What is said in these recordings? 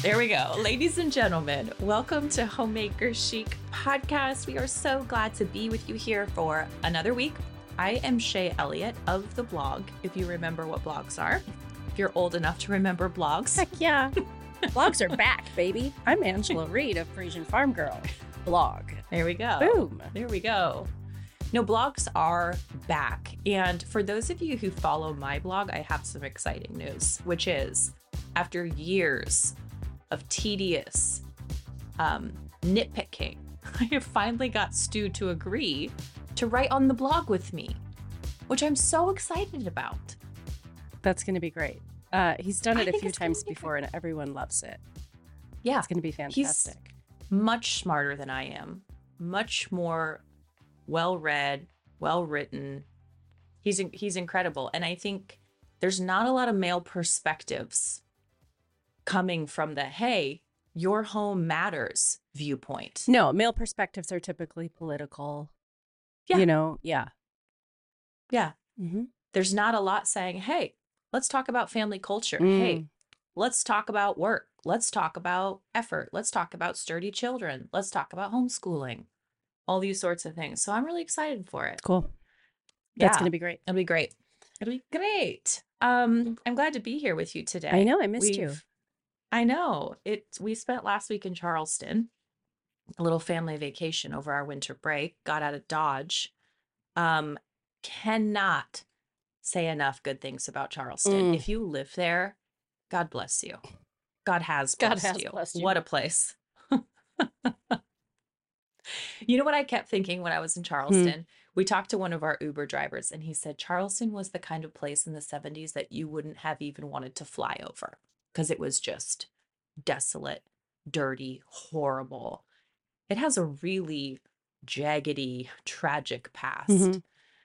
There we go. Ladies and gentlemen, welcome to Homemaker Chic Podcast. We are so glad to be with you here for another week. I am Shay Elliott of the blog, if you remember what blogs are. If you're old enough to remember blogs. Heck yeah. Blogs are back, baby. I'm Angela Reed of Parisian Farm Girl blog. There we go. Boom. There we go. No, blogs are back. And for those of you who follow my blog, I have some exciting news, which is after years of tedious nitpicking, I have finally got Stu to agree to write on the blog with me, which I'm so excited about. That's going to be great. He's done it a few times before and everyone loves it. Yeah. It's going to be fantastic. He's much smarter than I am, much more well-read, well-written. He's incredible. And I think there's not a lot of male perspectives coming from the, hey, your home matters viewpoint. No, male perspectives are typically political. Yeah. You know, yeah. Yeah. Mm-hmm. There's not a lot saying, hey, let's talk about family culture. Hey, let's talk about work. Let's talk about effort. Let's talk about sturdy children. Let's talk about homeschooling. All these sorts of things. So I'm really excited for it. Cool. That's Yeah. going to be great. It'll be great. It'll be great. I'm glad to be here with you today. I know. I missed you. I know. We spent last week in Charleston, a little family vacation over our winter break, got out of Dodge. Cannot say enough good things about Charleston. If you live there, God bless you. God has blessed you. What a place. You know what I kept thinking when I was in Charleston? We talked to one of our Uber drivers and he said Charleston was the kind of place in the 70s that you wouldn't have even wanted to fly over because it was just desolate, dirty, horrible. It has a really jaggedy, tragic past.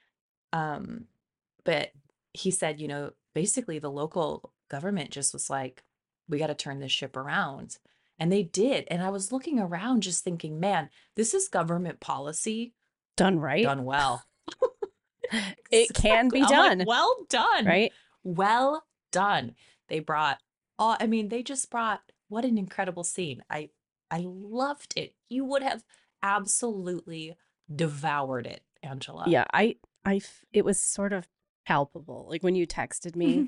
But he said, you know, basically the local government just was like, we got to turn this ship around. And they did. And I was looking around just thinking, man, this is government policy Done right. done well. It can be I'm done. like, well done. Right? Well done. They brought, they just brought, what an incredible scene. I loved it. You would have absolutely devoured it, Angela. Yeah. It was sort of palpable. Like when you texted me,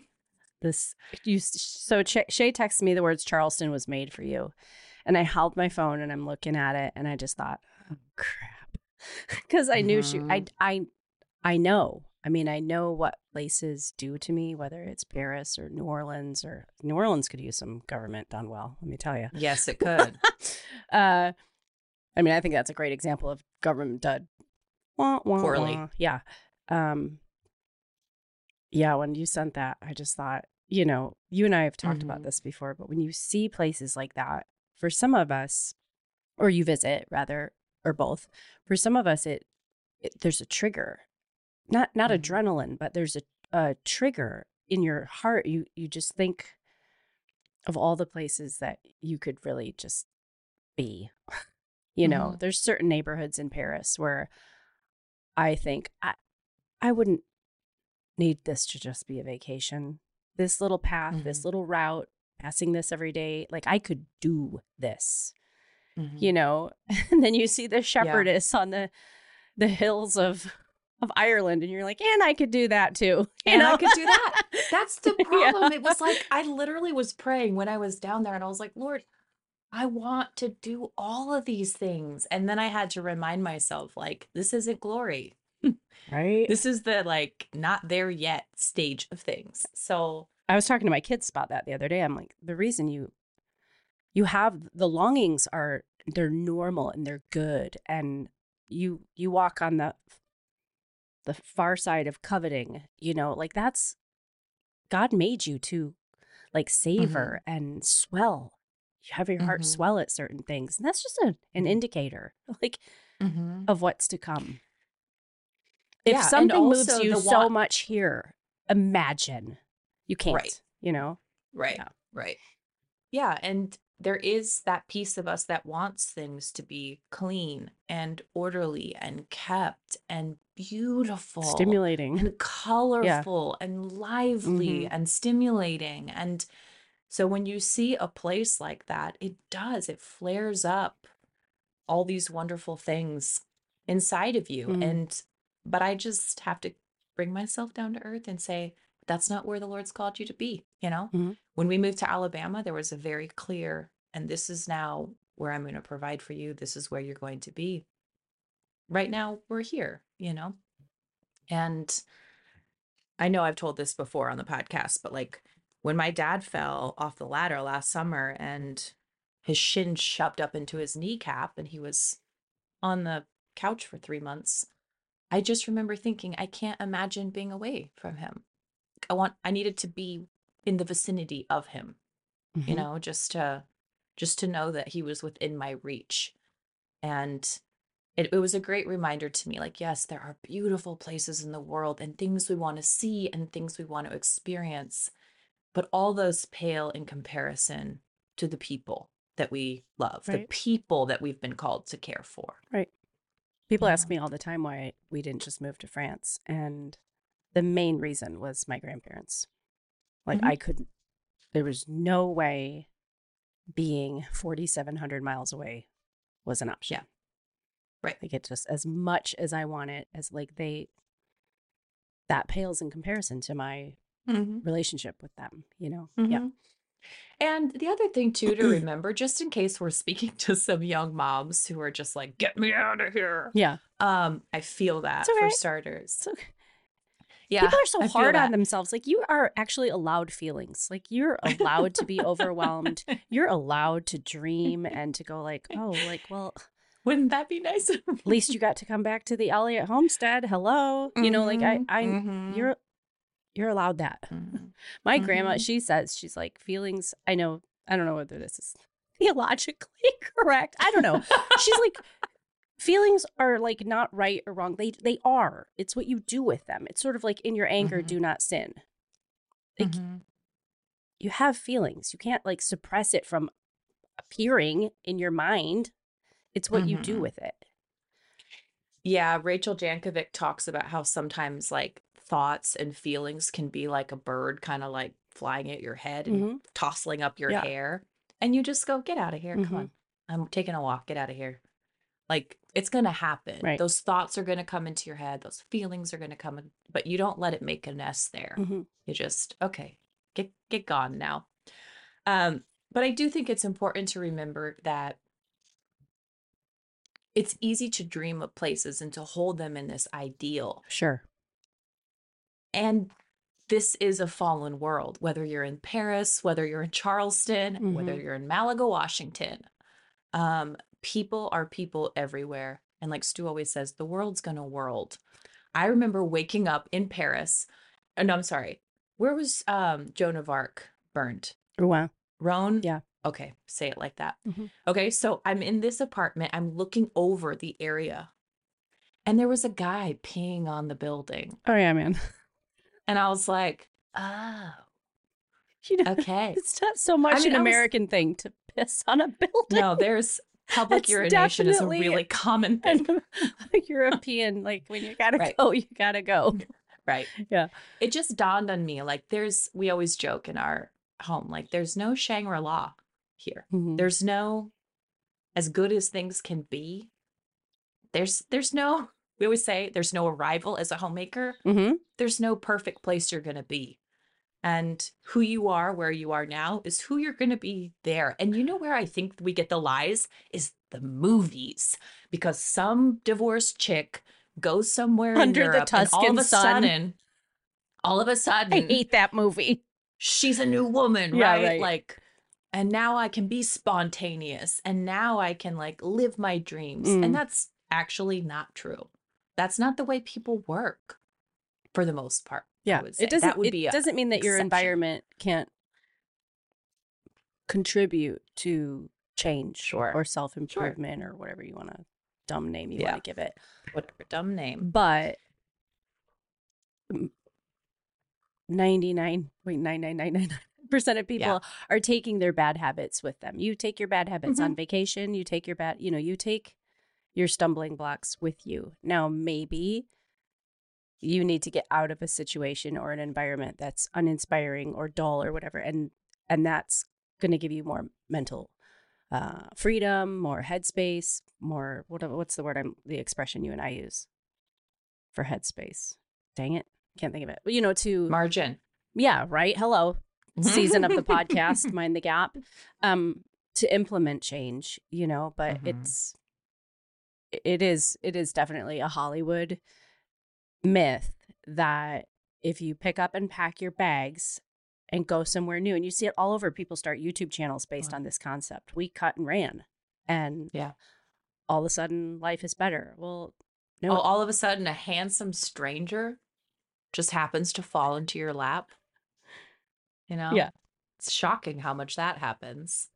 Shay texted me the words Charleston was made for you. And I held my phone and I'm looking at it and I just thought, oh crap. Because I knew I know. I mean, I know what places do to me, whether it's Paris or New Orleans could use some government done well, let me tell you. Yes, it could. I mean, I think that's a great example of government done poorly. Yeah. Yeah, when you sent that, I just thought, you know, you and I have talked about this before, but when you see places like that, for some of us, or you visit rather, or both, for some of us, there's a trigger, not adrenaline, but there's a trigger in your heart. You just think of all the places that you could really just be. You know, there's certain neighborhoods in Paris where I think I wouldn't need this to just be a vacation. This little path, this little route, passing this every day, like I could do this, you know. And then you see the shepherdess on the hills of Ireland, and you're like, and I could do that too. And I could do that. That's the problem. It was like I literally was praying when I was down there, and I was like, Lord, I want to do all of these things. And then I had to remind myself, like, this isn't glory. Right. This is the like not there yet stage of things. So I was talking to my kids about that the other day. I'm like, the reason you have the longings they're normal and they're good. And you walk on the far side of coveting, you know, like that's God made you to like savor and swell. You have your heart swell at certain things. And that's just an indicator like of what's to come. If something moves you so much here, imagine you can't, you know? Right. Yeah. Right. Yeah. And there is that piece of us that wants things to be clean and orderly and kept and beautiful, stimulating and colorful and lively and stimulating. And So when you see a place like that, it flares up all these wonderful things inside of you. Mhm. But I just have to bring myself down to earth and say, that's not where the Lord's called you to be. Mhm. When we moved to Alabama, there was a very clear, and this is now where I'm going to provide for you. This is where you're going to be. Right now, we're here. And I know I've told this before on the podcast, but like when my dad fell off the ladder last summer and his shin shoved up into his kneecap and he was on the couch for 3 months, I just remember thinking, I can't imagine being away from him. I needed to be in the vicinity of him, Mhm. just to know that he was within my reach. And it was a great reminder to me, like, yes, there are beautiful places in the world and things we want to see and things we want to experience, but all those pale in comparison to the people that we love, the Right. people that we've been called to care for. Right. People You ask know? me all the time why we didn't just move to France. And the main reason was my grandparents. Like, Mhm. there was no way being 4,700 miles away was an option. Yeah. Right. Like, it just, as much as I want it, as like that pales in comparison to my Mhm. relationship with them, you know? Yeah. Mhm. And the other thing too to remember, just in case we're speaking to some young moms who are just like, get me out of here. Yeah. I feel It's that for okay. starters. It's okay. Yeah, People are so I feel hard on that. themselves. Like, you are actually allowed feelings. Like, you're allowed to be overwhelmed. You're allowed to dream and to go like, oh, like, well, Wouldn't that be nice? at least you got to come back to the Elliott homestead. Hello. You know, like Mhm. I Mhm. you're allowed that. Mhm. My grandma, Mhm. she says, she's like, feelings, I don't know whether this is theologically correct. I don't know. She's like, feelings are like not right or wrong. They are. It's what you do with them. It's sort of like in your anger, Mhm. do not sin. Like, Mhm. you have feelings. You can't like suppress it from appearing in your mind. It's what you do Mhm. with it. Yeah, Rachel Jankovic talks about how sometimes like thoughts and feelings can be like a bird kind of like flying at your head and Mm-hmm. tossing up your Yeah. hair. And you just go, get out of here. Come Mm-hmm. on. I'm taking a walk. Get out of here. Like it's going to happen. Right. Those thoughts are going to come into your head. Those feelings are going to come in, but you don't let it make a nest there. Mm-hmm. You just, okay, get gone now. Um, but I do think it's important to remember that it's easy to dream of places and to hold them in this ideal. Sure. And this is a fallen world, whether you're in Paris, whether you're in Charleston, whether Mm-hmm. you're in Malaga, Washington. People are people everywhere. And like Stu always says, the world's gonna world. I remember waking up in Paris. No, I'm sorry. Where was Joan of Arc burned? Wow. Rhone? Yeah. Okay, say it like that. Mm-hmm. Okay, so I'm in this apartment. I'm looking over the area, and there was a guy peeing on the building. Oh yeah, man. And I was like, oh, You know, okay. it's not so I much mean, an I was, American thing to piss on a building. no, there's public That's urination is a definitely really common thing. a European, like, when you gotta Right, go, you gotta go. right. Yeah. It just dawned on me like, we always joke in our home, like, there's no Shangri La here. Mm-hmm. There's no, as good as things can be, there's no, we always say, there's no arrival as a homemaker. Mm-hmm. There's no perfect place you're going to be. And who you are, where you are now, is who you're going to be there. And you know where I think we get the lies is the movies, because some divorced chick goes somewhere in Under the Europe, and Tuscan sun. all of a I sudden, hate that movie. she's a new woman, Yeah, right? right. Like, and now I can be spontaneous, and now I can like live my dreams, and Mm. that's actually not true. That's not the way people work, for the most part. I Yeah. would say that would be It a doesn't mean that your exception. environment can't contribute to change Sure. or self-improvement or whatever you want to dumb name you want to give it. Whatever dumb name. But 99.99999% of people are taking their bad habits with them. You take your bad habits on vacation, you take your you take your stumbling blocks with you. Now, maybe you need to get out of a situation or an environment that's uninspiring or dull or whatever. And And that's going to give you more mental freedom, more headspace, more, what's the expression you and I use for headspace? Dang it. Can't think of it. But, Margin. Yeah, right. Hello. Season of the podcast, Mind the Gap. To implement change, but it is definitely a Hollywood myth that if you pick up and pack your bags and go somewhere new, and you see it all over, people start YouTube channels based on this concept. We cut and ran, and all of a sudden life is better. Well, no. All of a sudden a handsome stranger just happens to fall into your lap. Yeah. It's shocking how much that happens.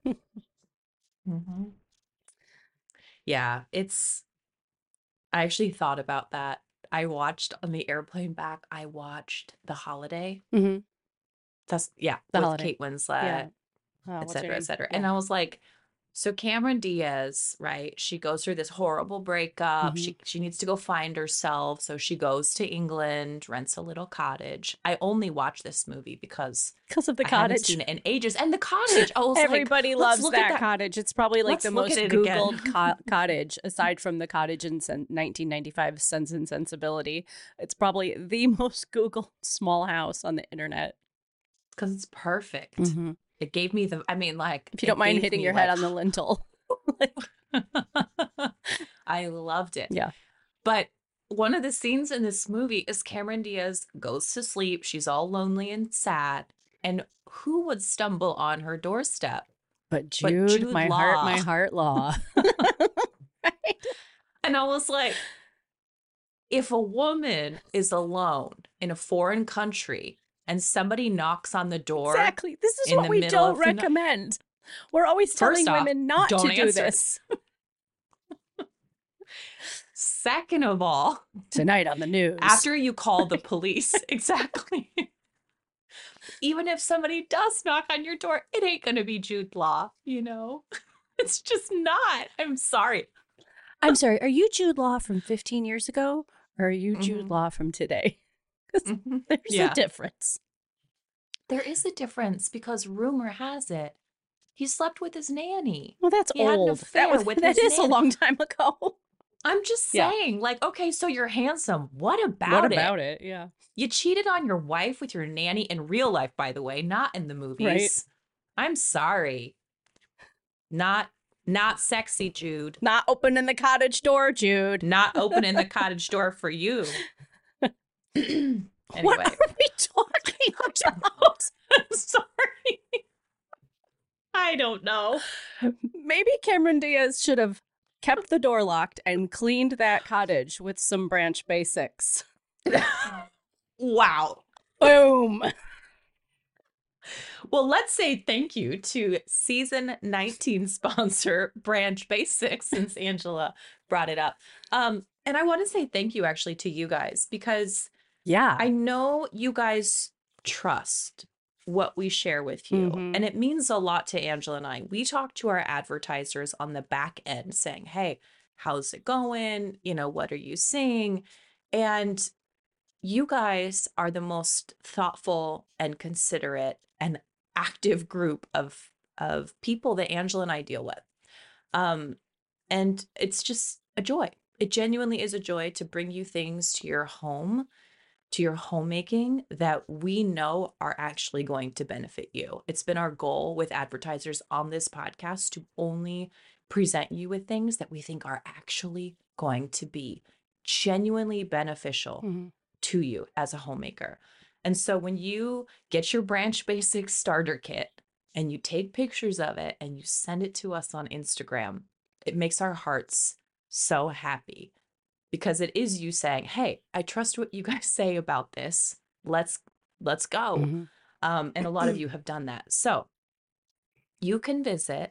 Yeah, I actually thought about that. I watched on the airplane back, I watched The Holiday. That's The with Holiday. Kate Winslet, et cetera, et cetera. And I was like, so Cameron Diaz, right? She goes through this horrible breakup. She needs to go find herself. So she goes to England, rents a little cottage. I only watched this movie because of the I cottage. haven't seen it in ages. And the cottage, I was everybody like, loves that cottage. It's probably like the most Googled cottage, aside from the cottage in 1995 Sense and Sensibility. It's probably the most Googled small house on the internet. Because it's perfect. It gave me if you don't mind hitting your head on the lintel. I loved it. Yeah. But one of the scenes in this movie is Cameron Diaz goes to sleep. She's all lonely and sad. And who would stumble on her doorstep? But Jude my heart law. Right? And I was like, if a woman is alone in a foreign country and somebody knocks on the door. Exactly. This is what we don't recommend. We're always telling women not to do this. Second of all, tonight on the news, after you call the police, exactly. Even if somebody does knock on your door, it ain't going to be Jude Law, It's just not. I'm sorry. I'm sorry. Are you Jude Law from 15 years ago? Or are you Jude Law from today? There's a difference. There is a difference because rumor has it he slept with his nanny. Well, that's old. That is a long time ago. I'm just saying, okay, so you're handsome. What about it? Yeah. You cheated on your wife with your nanny in real life, by the way, not in the movies. Right. I'm sorry. Not sexy, Jude. Not opening the cottage door, Jude. Not opening the cottage door for you. Anyway. What are we talking about? I'm sorry. I don't know. Maybe Cameron Diaz should have kept the door locked and cleaned that cottage with some Branch Basics. Wow. Boom. Well, let's say thank you to season 19 sponsor Branch Basics, since Angela brought it up. And I want to say thank you actually to you guys because I know you guys trust what we share with you. And it means a lot to Angela and I. We talk to our advertisers on the back end saying, hey, how's it going? What are you seeing? And you guys are the most thoughtful and considerate and active group of people that Angela and I deal with. And it's just a joy. It genuinely is a joy to bring you things to your home, to your homemaking that we know are actually going to benefit you. It's been our goal with advertisers on this podcast to only present you with things that we think are actually going to be genuinely beneficial to you as a homemaker. And so when you get your Branch Basics starter kit and you take pictures of it and you send it to us on Instagram, it makes our hearts so happy because it is you saying, hey, I trust what you guys say about this. Let's go. And a lot of you have done that. So you can visit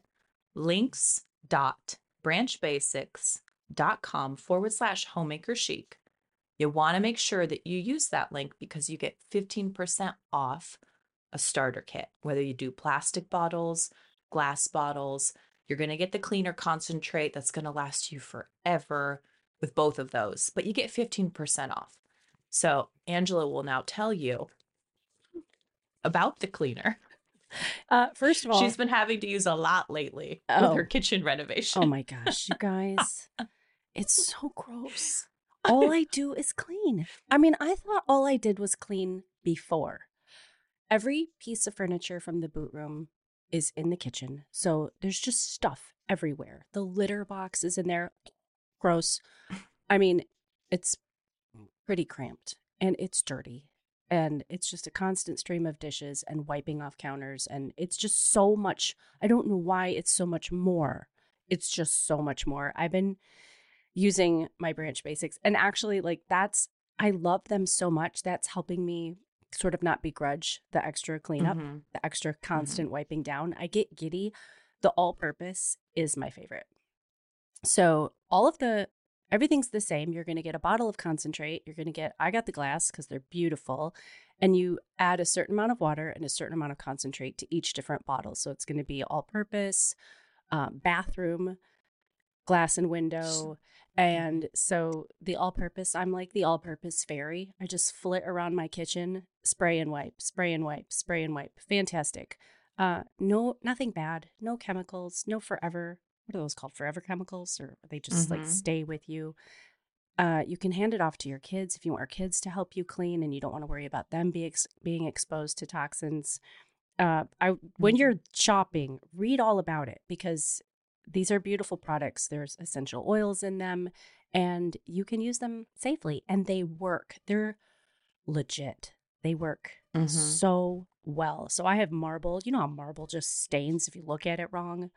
links.branchbasics.com/homemaker chic. You want to make sure that you use that link because you get 15% off a starter kit, whether you do plastic bottles, glass bottles. You're going to get the cleaner concentrate that's going to last you forever with both of those, but you get 15% off. So Angela will now tell you about the cleaner. First of all, She's been having to use a lot lately with her oh, kitchen oh renovation. my gosh, you guys, it's so gross. All I do is clean. I mean, I thought all I did was clean before. Every piece of furniture from the boot room is in the kitchen. So there's just stuff everywhere. The litter box is in there. Gross. I mean, it's pretty cramped and it's dirty. And it's just a constant stream of dishes and wiping off counters. And it's just so much. I don't know why it's so much more. It's just so much more. I've been using my Branch Basics. And actually, like, I love them so much. That's helping me sort of not begrudge the extra cleanup, Mm-hmm. the extra Mm-hmm. constant wiping down. I get giddy. The all purpose is my favorite. So everything's the same. You're going to get a bottle of concentrate. I got the glass because they're beautiful. And you add a certain amount of water and a certain amount of concentrate to each different bottle. So it's going to be all purpose, bathroom, glass and window. And so the all purpose, I'm like the all purpose fairy. I just flit around my kitchen, spray and wipe, spray and wipe, spray and wipe. Fantastic. No, nothing bad. No chemicals, no forever. What are those called? Forever chemicals? Or they just like Mm-hmm. stay with you? You can hand it off to your kids if you want your kids to help you clean and you don't want to worry about them being exposed to toxins. When Mm-hmm. you're shopping, read all about it because these are beautiful products. There's essential oils in them and you can use them safely and they work. They're legit. They work Mm-hmm. so well. So I have marble. You know how marble just stains if you look at it wrong?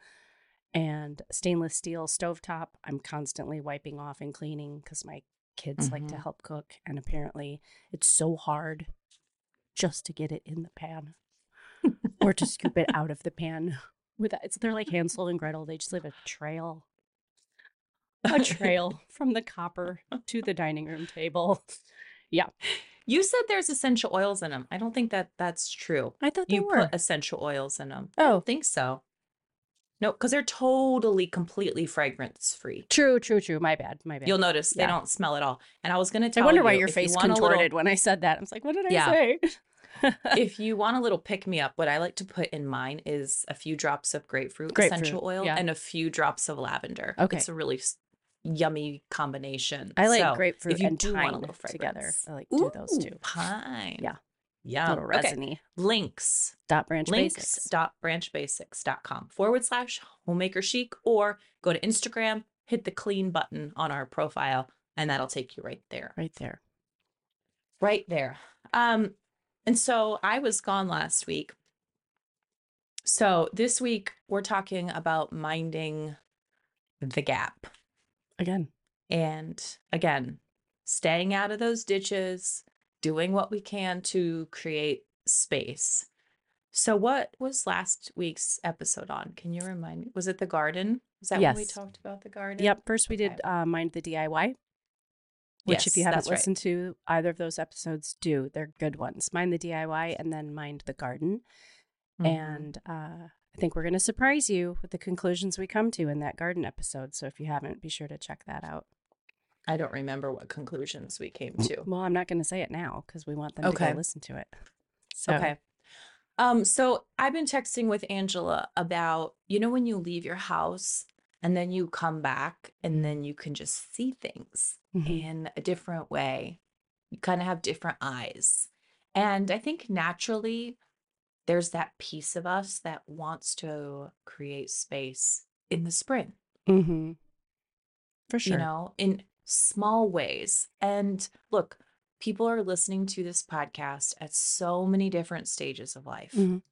And stainless steel stovetop, I'm constantly wiping off and cleaning because my kids like to Mm-hmm. help cook. And apparently it's so hard just to get it in the pan or to scoop it out of the pan. They're like Hansel and Gretel. They just leave a trail from the copper to the dining room table. Yeah, You said there's essential oils in them. I don't think that that's true. I thought there You put were. essential oils in them. I Oh, don't think so. No, because they're totally, completely fragrance free. true, true, true. My bad, my bad. You'll notice they Yeah. don't smell at all. And I was going to I tell wonder why you, your if you face want a little, contorted when I said that. I was like, what did I yeah, say? if you want a little pick me up, what I like to put in mine is a few drops of grapefruit Grapefruit. essential oil Yeah. and a few drops of lavender. Okay. It's a really yummy combination. I like So grapefruit if you and do want a pine little together. fragrance, I like to do those ooh, too. pine. Yeah. A little Yum. Okay. resiny. Links. Dot Branch Basics. Links.branchbasics.com/homemaker chic, or go to Instagram, hit the clean button on our profile, and that'll take you right there. Right there. Right there. And so I was gone last week. So this week we're talking about minding the gap. Again. And again, staying out of those ditches, doing what we can to create space. So what was last week's episode on? Can you remind me? Was it the garden? Was that when we Yes. talked about the garden? Yep. First we Okay. did Mind the DIY, which if you Yes, haven't that's right. listened to either of those episodes, do. They're good ones. Mind the DIY and then Mind the Garden. Mhm. And I think we're going to surprise you with the conclusions we come to in that garden episode. So if you haven't, be sure to check that out. I don't remember what conclusions we came to. Well, I'm not going to say it now because we want them to Okay. go listen to it. So, Okay. So I've been texting with Angela about, when you leave your house and then you come back and then you can just see things Mhm. in a different way. You kind of have different eyes. And I think naturally there's that piece of us that wants to create space in the spring, Mhm. For sure. in small ways. And look, people are listening to this podcast at so many different stages of life. Mhm.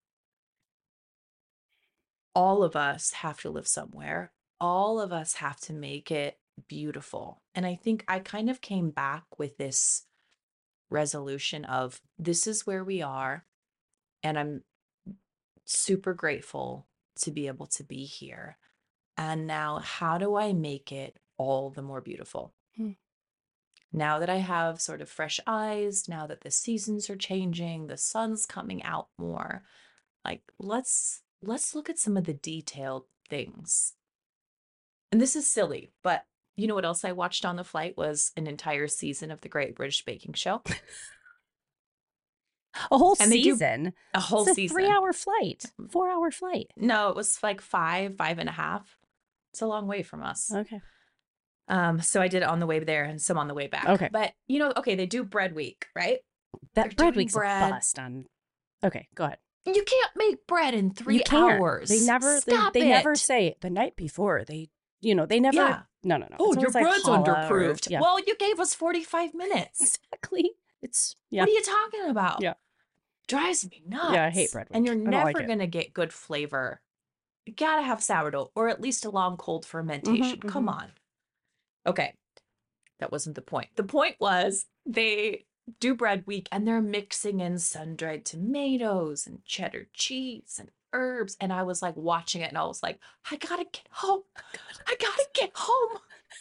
All of us have to live somewhere. All of us have to make it beautiful. And I think I kind of came back with this resolution of this is where we are. And I'm super grateful to be able to be here. And now, how do I make it all the more beautiful? Hmm. Now that I have sort of fresh eyes, now that the seasons are changing, the sun's coming out more, like let's look at some of the detailed things. And this is silly, but you know what else I watched on the flight was an entire season of the Great British Baking Show. A whole And they do season. a whole It's a season. 3-hour flight, 4-hour flight. No, it was like 5.5. It's a long way from us. Okay. So I did it on the way there and some on the way back. Okay. But okay, they do bread week, right? That They're bread doing week's bread. a bust on. Okay, go ahead. You can't make bread in 3 You can't. hours. They never. Stop They it. never say it the night before. They never. Yeah. No. Oh, It's your always like bread's challah or- underproofed. Yeah. Well, you gave us 45 minutes. Exactly. It's yeah. What are you talking about? Yeah. Drives me nuts. Yeah, I hate bread And week. you're I don't like never it. going to get good flavor. You got to have sourdough or at least a long cold fermentation. Come on. Okay. That wasn't the point. The point was they do bread week and they're mixing in sun-dried tomatoes and cheddar cheese and herbs. And I was like watching it and I was like, I gotta get home. I gotta get home.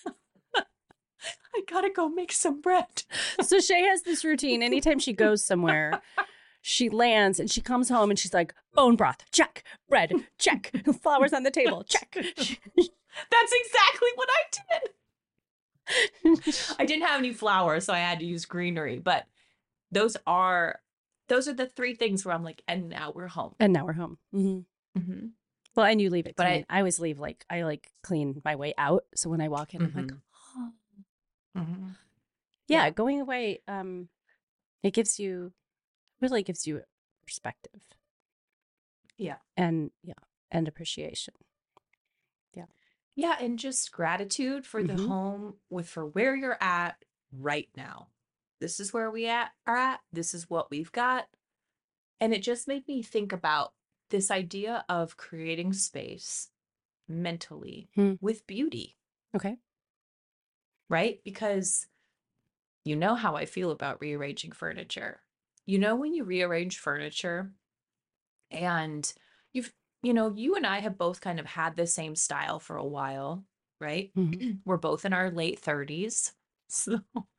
I gotta go make some bread. So Shay has this routine. Anytime she goes somewhere, she lands and she comes home and she's like, bone broth, check. Bread, check. Flowers on the table, check. That's exactly what I did. I didn't have any flowers, so I had to use greenery. But those are the 3 things where I'm like, and now we're home. And now we're home. Mm-hmm. Mm-hmm. Well, and you leave it But clean. I always leave I clean my way out. So when I walk in, I'm like, oh. Mm-hmm. Yeah, going away, it really gives you perspective. Yeah. And appreciation. Yeah. Yeah, and just gratitude for the home for where you're at right now. This is where we are at. This is what we've got. And it just made me think about this idea of creating space mentally with beauty. Okay. Right? Because you know how I feel about rearranging furniture. You know, when you rearrange furniture and you and I have both kind of had the same style for a while, right? Mm-hmm. We're both in our late 30s. So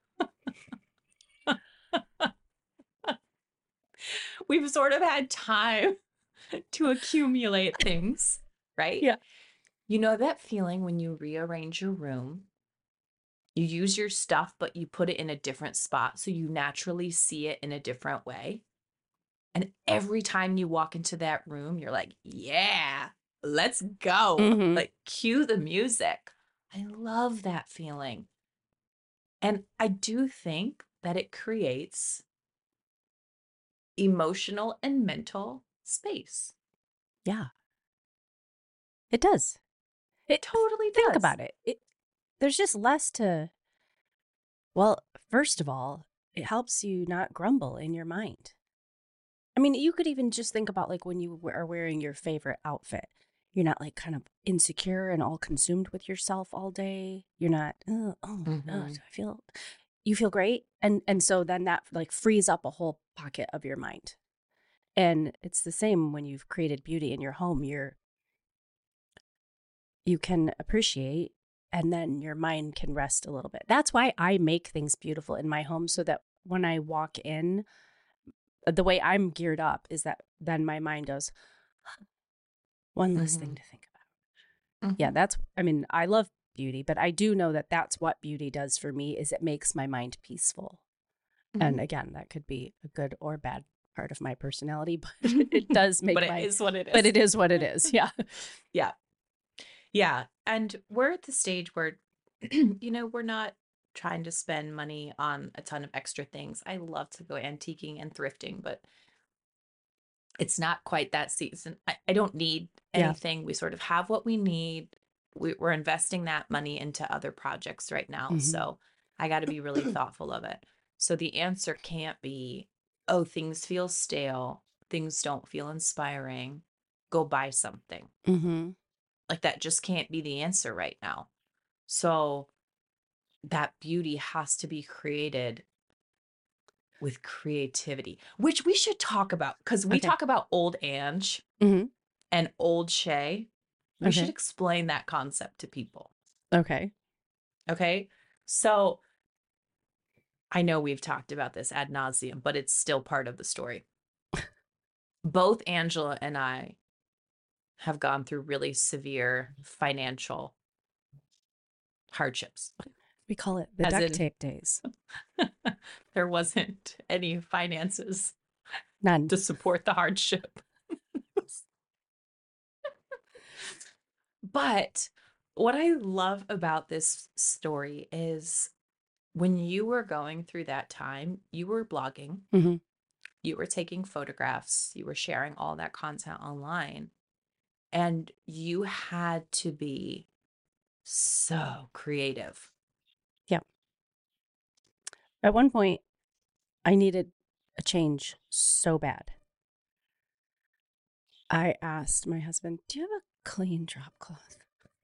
we've sort of had time to accumulate things, right? Yeah. You know that feeling when you rearrange your room, you use your stuff, but you put it in a different spot so you naturally see it in a different way. And every time you walk into that room, you're like, yeah, let's go. Like, cue the music. I love that feeling. And I do think that it creates emotional and mental space. Yeah. It does. It totally does. Think about it. There's just less to. Well, first of all, it helps you not grumble in your mind. I mean, you could even just think about like when you are wearing your favorite outfit. You're not like kind of insecure and all consumed with yourself all day. You're not, you feel great. And so then that like frees up a whole pocket of your mind. And it's the same when you've created beauty in your home. You can appreciate and then your mind can rest a little bit. That's why I make things beautiful in my home so that when I walk in, the way I'm geared up is that then my mind goes, one less thing to think about. Yeah, I love beauty, but I do know that that's what beauty does for me is it makes my mind peaceful. And again, that could be a good or bad part of my personality, but it does make but it is what it is. But it is what it is. Yeah. Yeah. Yeah. And we're at the stage where, we're not trying to spend money on a ton of extra things. I love to go antiquing and thrifting, but it's not quite that season. I don't need anything. We sort of have what we need. We're investing that money into other projects right now. So I got to be really thoughtful of it. So the answer can't be, oh, things feel stale. Things don't feel inspiring. Go buy something. Like that just can't be the answer right now. So that beauty has to be created with creativity, which we should talk about because we talk about old Ange and old Shay. We should explain that concept to people. Okay. So I know we've talked about this ad nauseum, but it's still part of the story. Both Angela and I have gone through really severe financial hardships. We call it the duct tape days. There wasn't any finances None. to support the hardship. But what I love about this story is when you were going through that time, you were blogging, Mhm. you were taking photographs, you were sharing all that content online, and you had to be so creative. Yeah. At one point, I needed a change so bad. I asked my husband, "Do you have a clean drop cloth?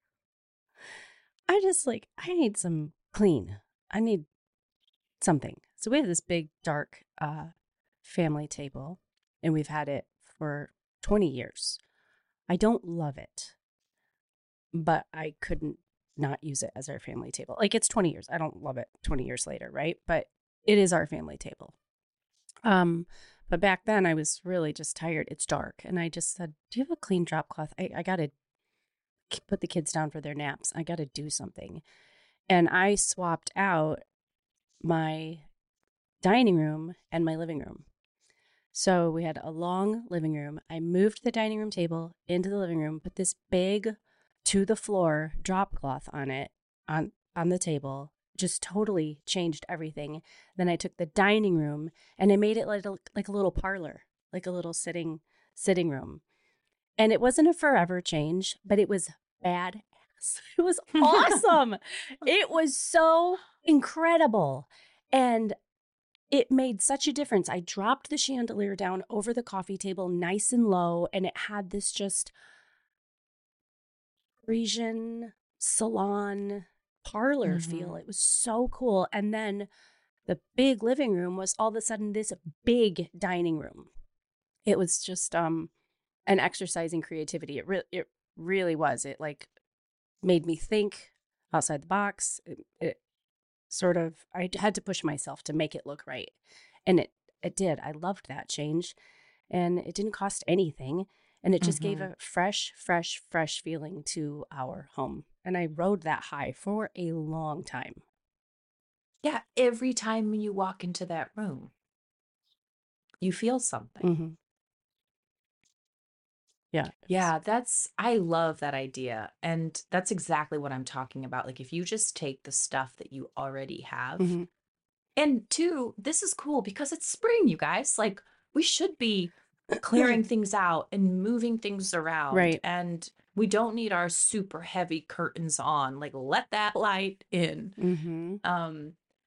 I need some clean. I need something." So we have this big, dark family table, and we've had it for 20 years. I don't love it, but I couldn't not use it as our family table. Like, it's 20 years. I don't love it 20 years later, right? But it is our family table. But back then I was really just tired. It's dark. And I just said, "Do you have a clean drop cloth? I got to put the kids down for their naps. I got to do something." And I swapped out my dining room and my living room. So we had a long living room. I moved the dining room table into the living room, put this big to the floor drop cloth on it, on the table, just totally changed everything. Then I took the dining room and I made it like a little parlor, like a little sitting room. And it wasn't a forever change, but it was badass. It was awesome. It was so incredible. And it made such a difference. I dropped the chandelier down over the coffee table nice and low, and it had this just Parisian salon parlor feel. It was so cool. And then the big living room was all of a sudden this big dining room. It was just an exercise in creativity. It really was. It like made me think outside the box. It sort of, I had to push myself to make it look right. And it did. I loved that change. And it didn't cost anything. And it just gave a fresh feeling to our home. And I rode that high for a long time. Yeah, every time you walk into that room, you feel something. Mm-hmm. Yeah. Yeah, I love that idea. And that's exactly what I'm talking about. Like, if you just take the stuff that you already have, Mm-hmm. and two, this is cool because it's spring, you guys. Like, we should be clearing things out and moving things around. Right. And we don't need our super heavy curtains on. Like, let that light in. Mm-hmm.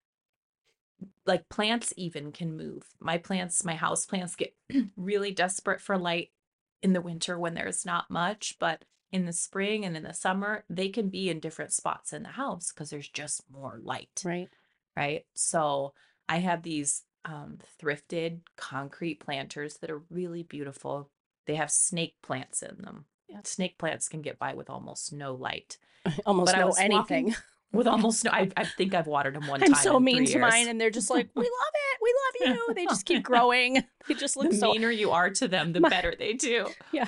Like, plants even can move. My house plants get really desperate for light in the winter when there's not much, but in the spring and in the summer, they can be in different spots in the house because there's just more light. Right. Right. So I have these thrifted concrete planters that are really beautiful. They have snake plants in them. Yeah. Snake plants can get by with almost no light. Almost But I no was anything. walking with almost no, I think I've watered them one I'm time so in mean 3 to years. mine, and they're just like, "We love it. We love you." They just keep growing. They just look The so. meaner you are to them, the better they do. Yeah.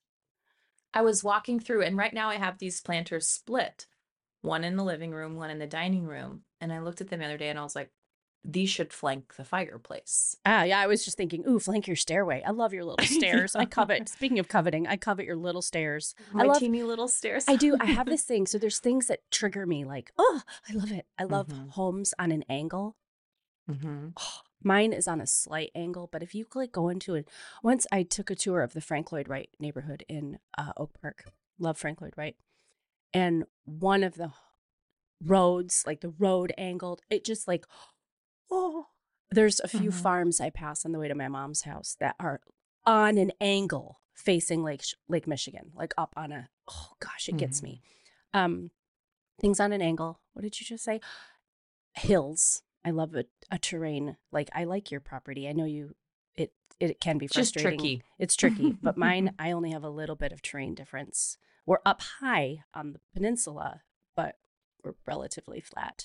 I was walking through, and right now I have these planters split, one in the living room, one in the dining room. And I looked at them the other day and I was like, these should flank the fireplace. Yeah, I was just thinking, ooh, flank your stairway. I love your little stairs. I covet, speaking of coveting, I covet your little stairs. My teeny little stairs. I do. I have this thing. So there's things that trigger me like, oh, I love it. I love homes on an angle. Oh, mine is on a slight angle, but if you like go into it, once I took a tour of the Frank Lloyd Wright neighborhood in Oak Park. Love Frank Lloyd Wright. And one of the roads, like the road angled, it just like, oh, there's a few farms I pass on the way to my mom's house that are on an angle facing Lake Michigan, like up on a, oh gosh, it gets me. Things on an angle. What did you just say? Hills. I love a terrain. Like, I like your property. I know it can be frustrating. Just tricky. It's tricky, but mine, I only have a little bit of terrain difference. We're up high on the peninsula, but we're relatively flat.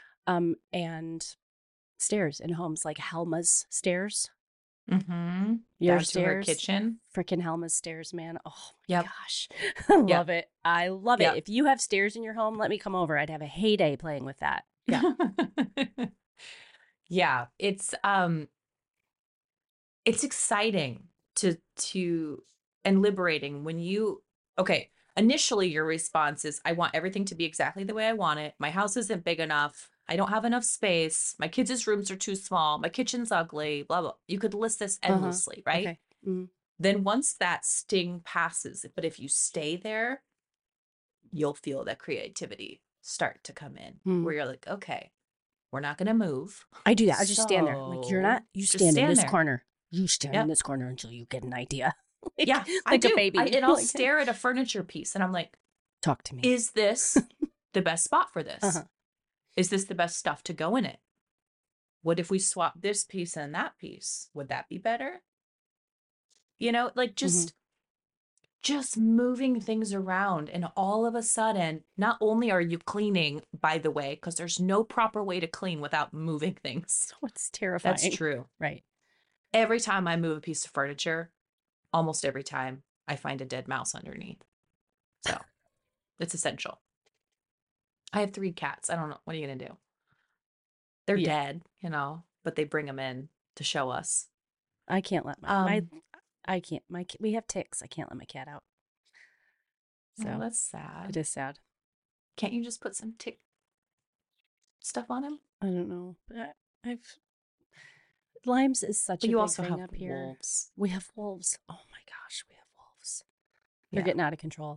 And stairs in homes like Helma's stairs. Your Down stairs, to her kitchen. freaking Helma's stairs, man. Oh Yep. gosh, I love it. I love Yep. it. If you have stairs in your home, let me come over. I'd have a heyday playing with that. Yeah. Yeah, it's it's exciting to and liberating when you okay, initially your response is I want everything to be exactly the way I want it. My house isn't big enough. I don't have enough space. My kids' rooms are too small. My kitchen's ugly, blah blah. You could list this Uh-huh. endlessly, right? Okay. Mm. Then once that sting passes, but if you stay there, you'll feel that creativity start to come in Mm. where you're like, okay, we're not going to move. I do that. I just stand there. I'm like, you're not, So you just stand in stand this there. corner. You stand in Yep. this corner until you get an idea. Yeah, I like a do. baby. And I'll Like, stare at a furniture piece and I'm like, talk to me. is this the best spot for this? Uh-huh. Is this the best stuff to go in it? What if we swap this piece and that piece? Would that be better? You know, like Mm-hmm. just moving things around and all of a sudden, not only are you cleaning, by the way, because there's no proper way to clean without moving things. So it's terrifying. That's true. Right. Every time I move a piece of furniture, almost every time I find a dead mouse underneath. So it's essential. I have 3 cats. I don't know. What are you going to do? They're Yeah. dead, you know, but they bring them in to show us. I can't let I can't, we have ticks. I can't let my cat out. So Oh, that's sad. it is sad. Can't you just put some tick stuff on him? I don't know. But I've, Limes is such But a you big also thing have up here. wolves. We have wolves. Oh my gosh, we have wolves. They're Yeah, getting out of control.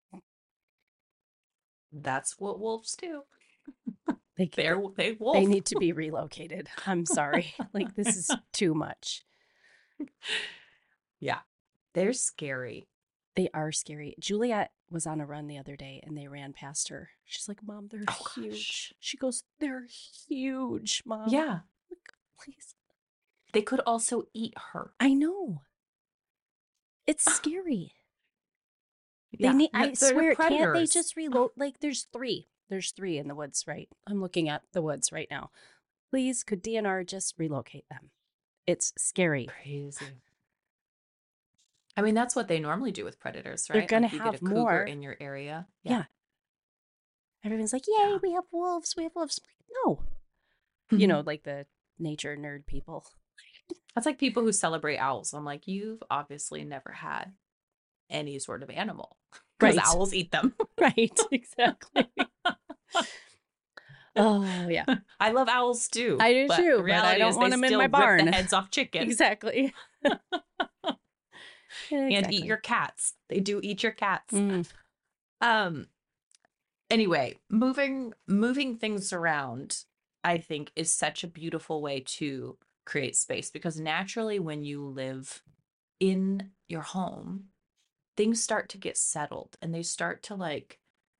that's what wolves do. They They wolf. they need to be relocated. I'm sorry. Like, this is too much. Yeah, they're scary. They are scary. Juliet was on a run the other day and they ran past her. She's like, Mom, they're Oh, huge. gosh. She goes, they're huge, Mom. Yeah, Like, please. they could also eat her. I know. It's scary. They Yeah, need, no, I they're swear, can't they predators. just reload? Like, there's 3. There's 3 in the woods, right? I'm looking at the woods right now. Please, could DNR just relocate them? It's scary. Crazy. I mean, that's what they normally do with predators, They're right? going to Like you get a have cougar more. in your area. Yeah. Everyone's like, yay, Yeah. we have wolves. We have wolves. I'm like, no. You know, like the nature nerd people. That's like people who celebrate owls. I'm like, you've obviously never had any sort of animal because Right. owls eat them. Right. Exactly. Oh, yeah. I love owls too. I do but too, the but I reality don't is want they them in still my rip barn. the heads off chickens Exactly. and eat your cats. They do eat your cats. Mm. Anyway, moving things around, I think, is such a beautiful way to create space because naturally when you live in your home, things start to get settled and they start to like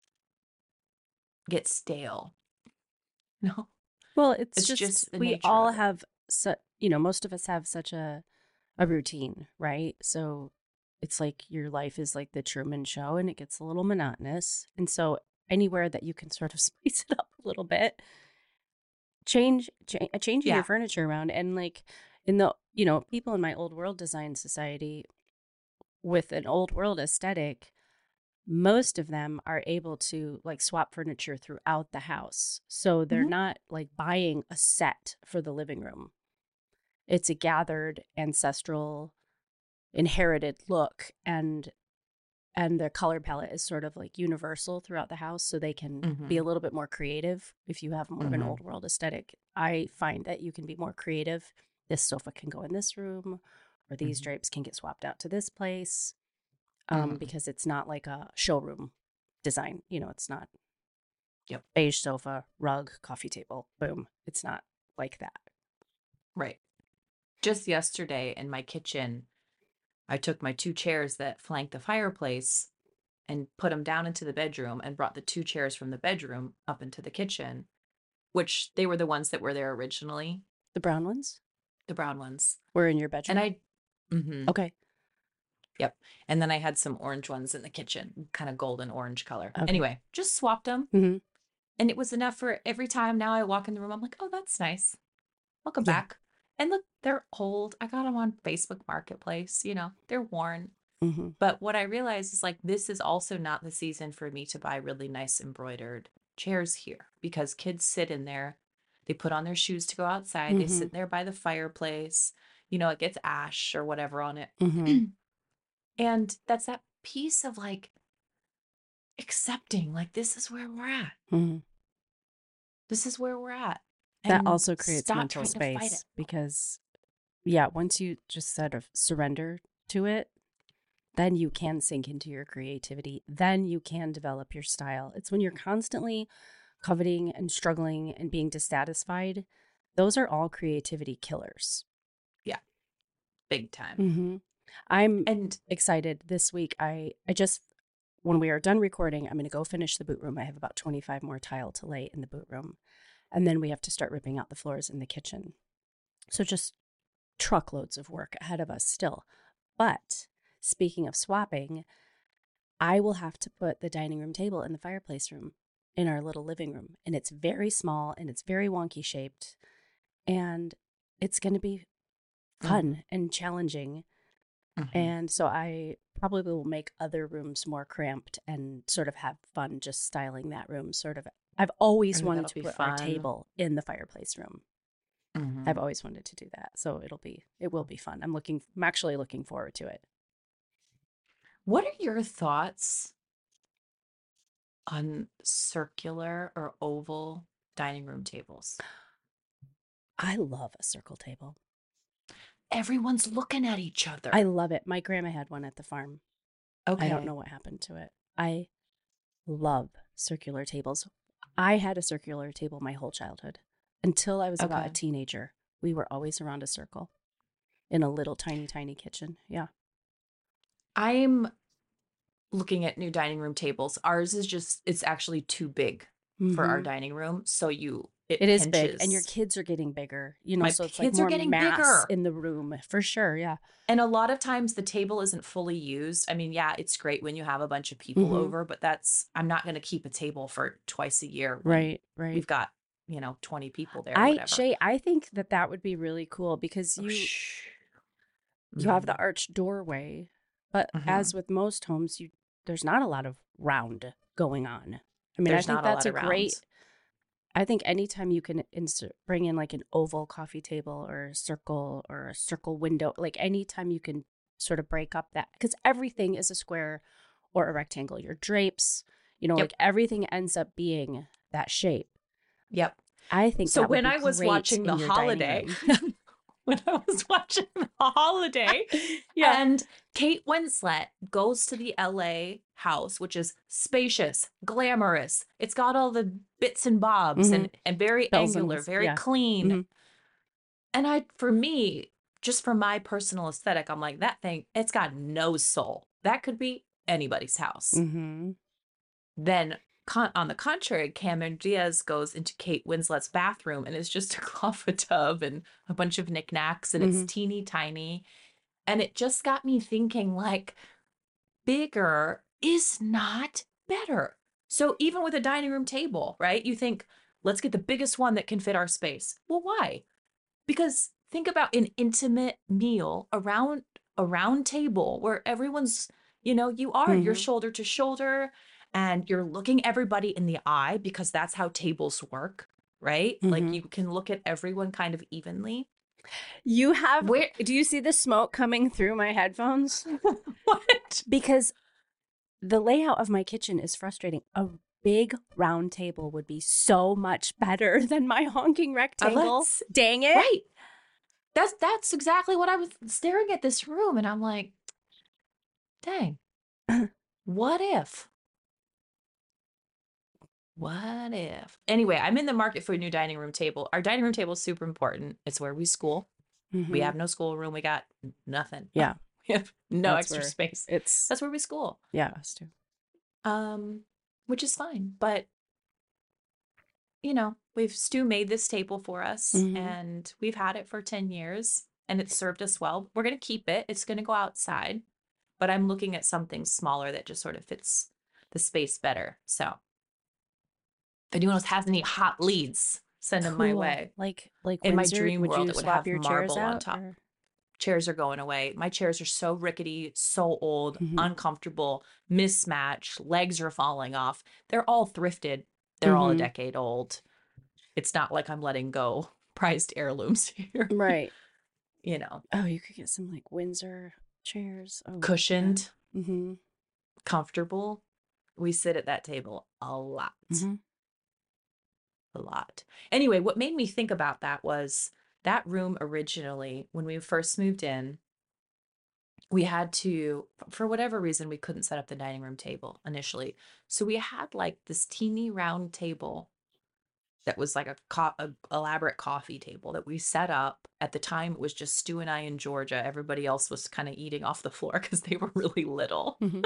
get stale. No, Well, it's it's just the we nature all of it. have, most of us have such a routine, right? So it's like your life is like the Truman Show and it gets a little monotonous. And so anywhere that you can sort of spice it up a little bit, changing Yeah. your furniture around. And like in the, people in my old world design society with an old world aesthetic, most of them are able to like swap furniture throughout the house. So they're Mhm. not like buying a set for the living room. It's a gathered ancestral inherited look, and the color palette is sort of like universal throughout the house, so they can be a Mhm. little bit more creative. If you have more of an Mhm. old world aesthetic, I find that you can be more creative. This sofa can go in this room, or these Mhm. drapes can get swapped out to this place, Mhm. because it's not like a showroom design. It's not Yep. beige sofa, rug, coffee table, boom. It's not like that. Right. Just yesterday in my kitchen, I took my 2 chairs that flank the fireplace and put them down into the bedroom and brought the 2 chairs from the bedroom up into the kitchen, which they were the ones that were there originally, The brown ones the brown ones. were in your And bedroom. Okay. Yep. And then I had some orange ones in the kitchen, kind of golden orange color. Okay. Anyway, just swapped them. Mm-hmm. And it was enough for every time now I walk in the room, I'm like, oh, that's nice. Welcome Yeah. back. And look, they're old. I got them on Facebook Marketplace. They're worn. Mm-hmm. But what I realized is like, this is also not the season for me to buy really nice embroidered chairs here because kids sit in there. They put on their shoes to go outside. They Mm-hmm. sit there by the fireplace. it gets ash or whatever on it. Mm-hmm. And that's that piece of like accepting, like, this is where we're at. Mm-hmm. This is where we're at. That And also creates stop mental trying to fight it. space because, yeah, once you just sort of surrender to it, then you can sink into your creativity. Then you can develop your style. It's when you're constantly coveting and struggling and being dissatisfied. Those are all creativity killers. Yeah. Big time. Mm-hmm. I'm And excited this week. I just, when we are done recording, I'm going to go finish the boot room. I have about 25 more tile to lay in the boot room. And then we have to start ripping out the floors in the kitchen. So just truckloads of work ahead of us still. But speaking of swapping, I will have to put the dining room table in the fireplace room in our little living room. And it's very small and it's very wonky shaped. And it's going to be fun and challenging. And so I probably will make other rooms more cramped and sort of have fun just styling that room. Sort of, I've always wanted to put our table in the fireplace room. I've always wanted to do that. So it will be fun. I'm actually looking forward to it. what are your thoughts on circular or oval dining room tables? I love a circle table. Everyone's looking at each other. I love it. My grandma had one at the farm. Okay. I don't know what happened to it. I love circular tables. I had a circular table my whole childhood. Until I was about a teenager, we were always around a circle in a little tiny, tiny kitchen. Yeah. I'm looking at new dining room tables. Ours is it's actually too big for our dining room. So it is big, and your kids are getting bigger, My so it's kids like more are getting mass bigger in the room for sure. Yeah. And a lot of times the table isn't fully used. I mean, yeah, it's great when you have a bunch of people over, but I'm not going to keep a table for twice a year. Right. We've got, 20 people there. Or whatever. Shay, I think that would be really cool because you have the arched doorway, but as with most homes, there's not a lot of round going on. I mean, I think that's a great. I think anytime you can bring in like an oval coffee table or a circle window, like anytime you can sort of break up that, because everything is a square or a rectangle. Your drapes, like everything ends up being that shape. Yep. I think so. When I was watching The Holiday, and Kate Winslet goes to the LA house, which is spacious, glamorous. It's got all the bits and bobs and very angular, very clean. And for me, just for my personal aesthetic, I'm like, that thing, it's got no soul. That could be anybody's house. Then on the contrary, Cameron Diaz goes into Kate Winslet's bathroom and it's just a clawfoot tub and a bunch of knickknacks and it's teeny tiny. And it just got me thinking, like, bigger is not better. So even with a dining room table, right? You think, let's get the biggest one that can fit our space. Well, why? Because think about an intimate meal around a round table where everyone's, you're shoulder to shoulder and you're looking everybody in the eye because that's how tables work, right? Like you can look at everyone kind of evenly. Do you see the smoke coming through my headphones? What? Because the layout of my kitchen is frustrating. A big round table would be so much better than my honking rectangle. Dang it. Right. That's exactly what I was staring at this room and I'm like, dang. What if? What if? Anyway, I'm in the market for a new dining room table. Our dining room table is super important. It's where we school. We have no schoolroom. We got nothing. Yeah. We have no extra space. That's where we school. Yeah, us too. Which is fine. But, Stu made this table for us and we've had it for 10 years and it's served us well. We're going to keep it. It's going to go outside. But I'm looking at something smaller that just sort of fits the space better. So if anyone else has any hot leads, send them my way. Like in Windsor, my dream world, it would have your marble on top. Chairs are going away. My chairs are so rickety, so old, uncomfortable, mismatched. Legs are falling off. They're all thrifted. They're all a decade old. It's not like I'm letting go prized heirlooms here. Right. you know, Oh, you could get some like Windsor chairs. Oh, cushioned, yeah. Mm-hmm. comfortable. We sit at that table a lot. Mm-hmm. A lot. Anyway, what made me think about that was that room originally, when we first moved in, we had to, for whatever reason, we couldn't set up the dining room table initially. So we had like this teeny round table that was like a elaborate coffee table that we set up. At the time, it was just Stu and I in Georgia. Everybody else was kind of eating off the floor because they were really little. Mm-hmm.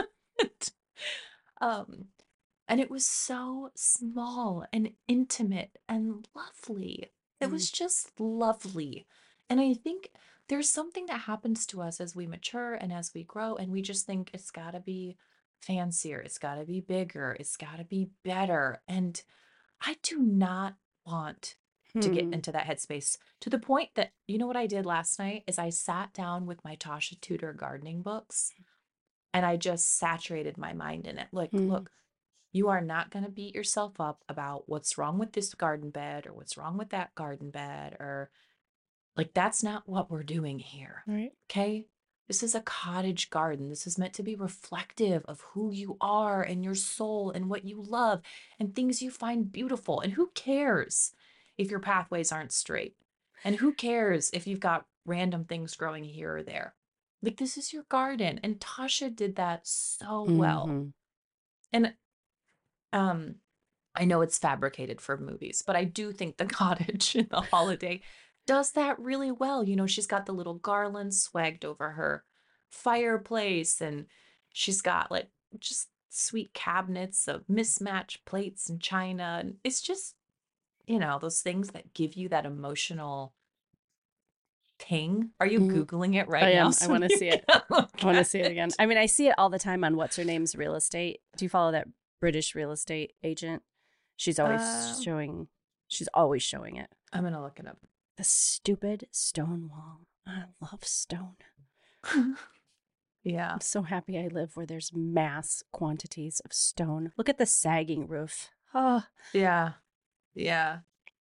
um, and it was so small and intimate and lovely. It was just lovely. And I think there's something that happens to us as we mature and as we grow, and we just think it's got to be fancier, it's got to be bigger, it's got to be better. And I do not want to get into that headspace to the point that, you know what I did last night is I sat down with my Tasha Tudor gardening books and I just saturated my mind in it. Like, look, you are not going to beat yourself up about what's wrong with this garden bed or what's wrong with that garden bed, or like, that's not what we're doing here. Right. Okay. This is a cottage garden. This is meant to be reflective of who you are and your soul and what you love and things you find beautiful. And who cares if your pathways aren't straight? And who cares if you've got random things growing here or there? Like, this is your garden. And Tasha did that so well. And I know it's fabricated for movies, but I do think the cottage in The Holiday does that really well. You know, she's got the little garland swagged over her fireplace, and she's got like just sweet cabinets of mismatched plates and china. And it's just, you know, those things that give you that emotional ping. Are you Googling it right now? I want to see it. I want to see it again. I mean, I see it all the time on What's Her Name's Real Estate. Do you follow that British real estate agent? She's always always showing it. I'm going to look it up. The stupid stone wall. I love stone. Yeah. I'm so happy I live where there's mass quantities of stone. Look at the sagging roof. Oh. Yeah. Yeah.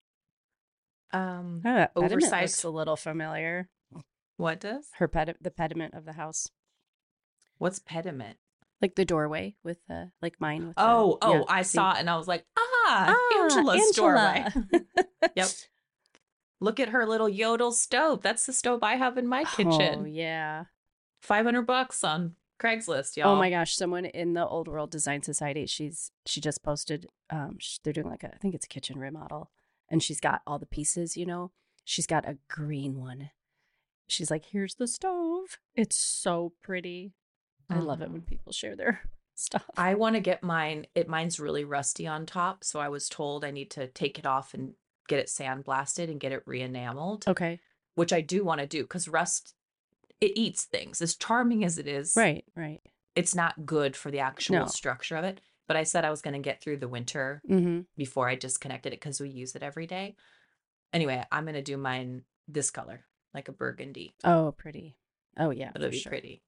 That pediment looks a little familiar. What does? The pediment of the house. What's pediment? Like the doorway with the, like mine. With I saw it and I was like, Angela's doorway. Yep. Look at her little Yodel stove. That's the stove I have in my kitchen. Oh, yeah. $500 on Craigslist, y'all. Oh my gosh. Someone in the Old World Design Society, she just posted, they're doing like I think it's a kitchen remodel. And she's got all the pieces, you know. She's got a green one. She's like, here's the stove. It's so pretty. I love it when people share their stuff. I want to get mine. Mine's really rusty on top. So I was told I need to take it off and get it sandblasted and get it re-enameled. Okay. Which I do want to do because rust, it eats things. As charming as it is. Right. It's not good for the actual structure of it. But I said I was going to get through the winter before I disconnected it because we use it every day. Anyway, I'm going to do mine this color, like a burgundy. Oh, pretty. Oh, yeah. It'll be pretty.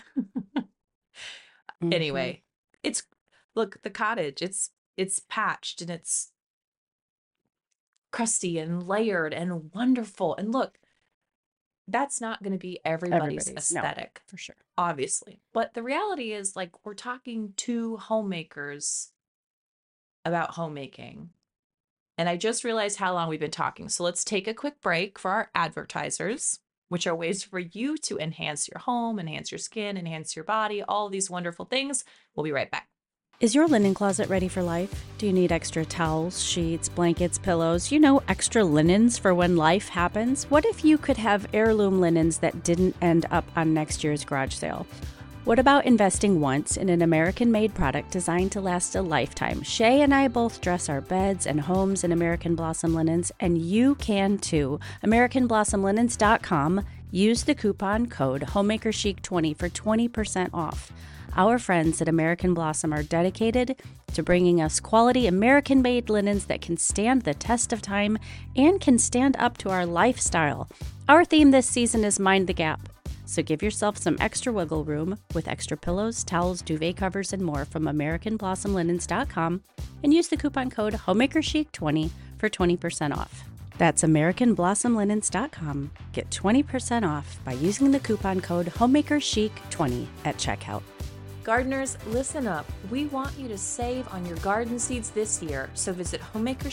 Anyway, look, the cottage, it's patched and it's crusty and layered and wonderful. And look, that's not going to be everybody's aesthetic. No, for sure. Obviously. But the reality is, like, we're talking to homemakers about homemaking. And I just realized how long we've been talking. So let's take a quick break for our advertisers, which are ways for you to enhance your home, enhance your skin, enhance your body, all these wonderful things. We'll be right back. Is your linen closet ready for life? Do you need extra towels, sheets, blankets, pillows, extra linens for when life happens? What if you could have heirloom linens that didn't end up on next year's garage sale? What about investing once in an American-made product designed to last a lifetime? Shay and I both dress our beds and homes in American Blossom linens, and you can too. AmericanBlossomLinens.com. Use the coupon code HomemakerChic20 for 20% off. Our friends at American Blossom are dedicated to bringing us quality American-made linens that can stand the test of time and can stand up to our lifestyle. Our theme this season is Mind the Gap. So give yourself some extra wiggle room with extra pillows, towels, duvet covers, and more from AmericanBlossomLinens.com and use the coupon code HomemakerChic20 for 20% off. That's AmericanBlossomLinens.com. Get 20% off by using the coupon code HomemakerChic20 at checkout. Gardeners, listen up. We want you to save on your garden seeds this year. So visit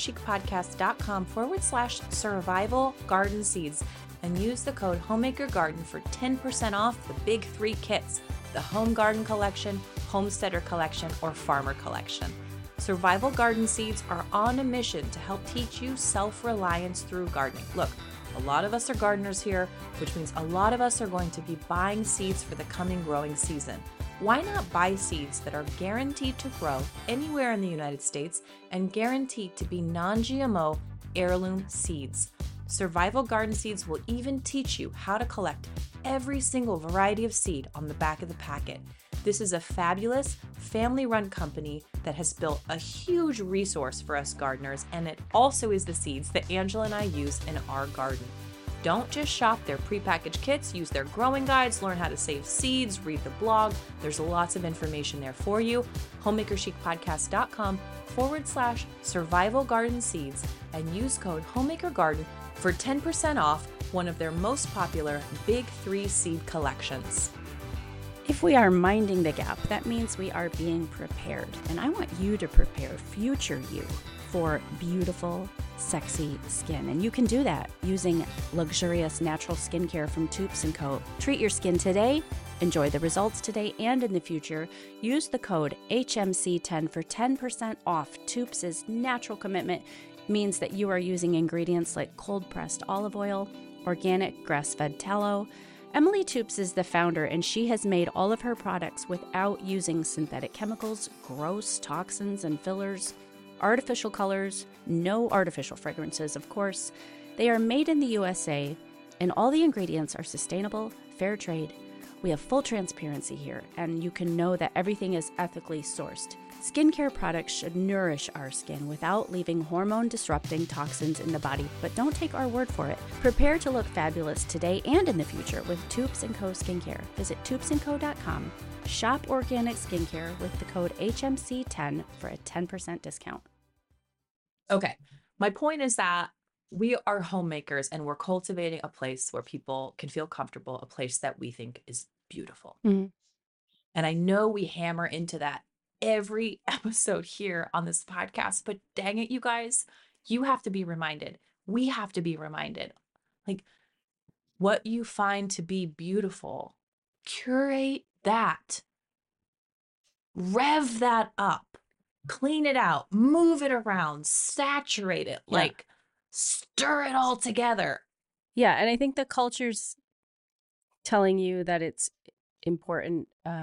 HomemakerChicPodcast.com/survival garden seeds and use the code HomemakerGarden for 10% off the big 3 kits: the Home Garden Collection, Homesteader Collection, or Farmer Collection. Survival garden seeds are on a mission to help teach you self-reliance through gardening. Look, a lot of us are gardeners here, which means a lot of us are going to be buying seeds for the coming growing season. Why not buy seeds that are guaranteed to grow anywhere in the United States and guaranteed to be non-GMO heirloom seeds? Survival garden seeds will even teach you how to collect every single variety of seed on the back of the packet. This is a fabulous family-run company that has built a huge resource for us gardeners, and it also is the seeds that Angela and I use in our garden. Don't just shop their prepackaged kits, use their growing guides, learn how to save seeds, read the blog. There's lots of information there for you. HomemakerChicPodcast.com/survival garden seeds and use code HomemakerGarden for 10% off one of their most popular Big 3 seed collections. If we are minding the gap, that means we are being prepared. And I want you to prepare future you for beautiful, sexy skin. And you can do that using luxurious natural skincare from Toups & Co. Treat your skin today, enjoy the results today and in the future. Use the code HMC10 for 10% off. Toups' natural commitment means that you are using ingredients like cold-pressed olive oil, organic grass-fed tallow. Emily Toups is the founder, and she has made all of her products without using synthetic chemicals, gross toxins and fillers, artificial colors, no artificial fragrances, of course. They are made in the USA, and all the ingredients are sustainable, fair trade. We have full transparency here, and you can know that everything is ethically sourced. Skincare products should nourish our skin without leaving hormone-disrupting toxins in the body, but don't take our word for it. Prepare to look fabulous today and in the future with Toups & Co. Skincare. Visit ToupsandCo.com. Shop organic skincare with the code HMC10 for a 10% discount. Okay. My point is that we are homemakers and we're cultivating a place where people can feel comfortable, a place that we think is beautiful. Mm-hmm. And I know we hammer into that every episode here on this podcast, but dang it, you guys, you have to be reminded. We have to be reminded. Like, what you find to be beautiful, curate that, rev that up, clean it out, move it around, saturate it, like stir it all together. Yeah, and I think the culture's telling you that it's important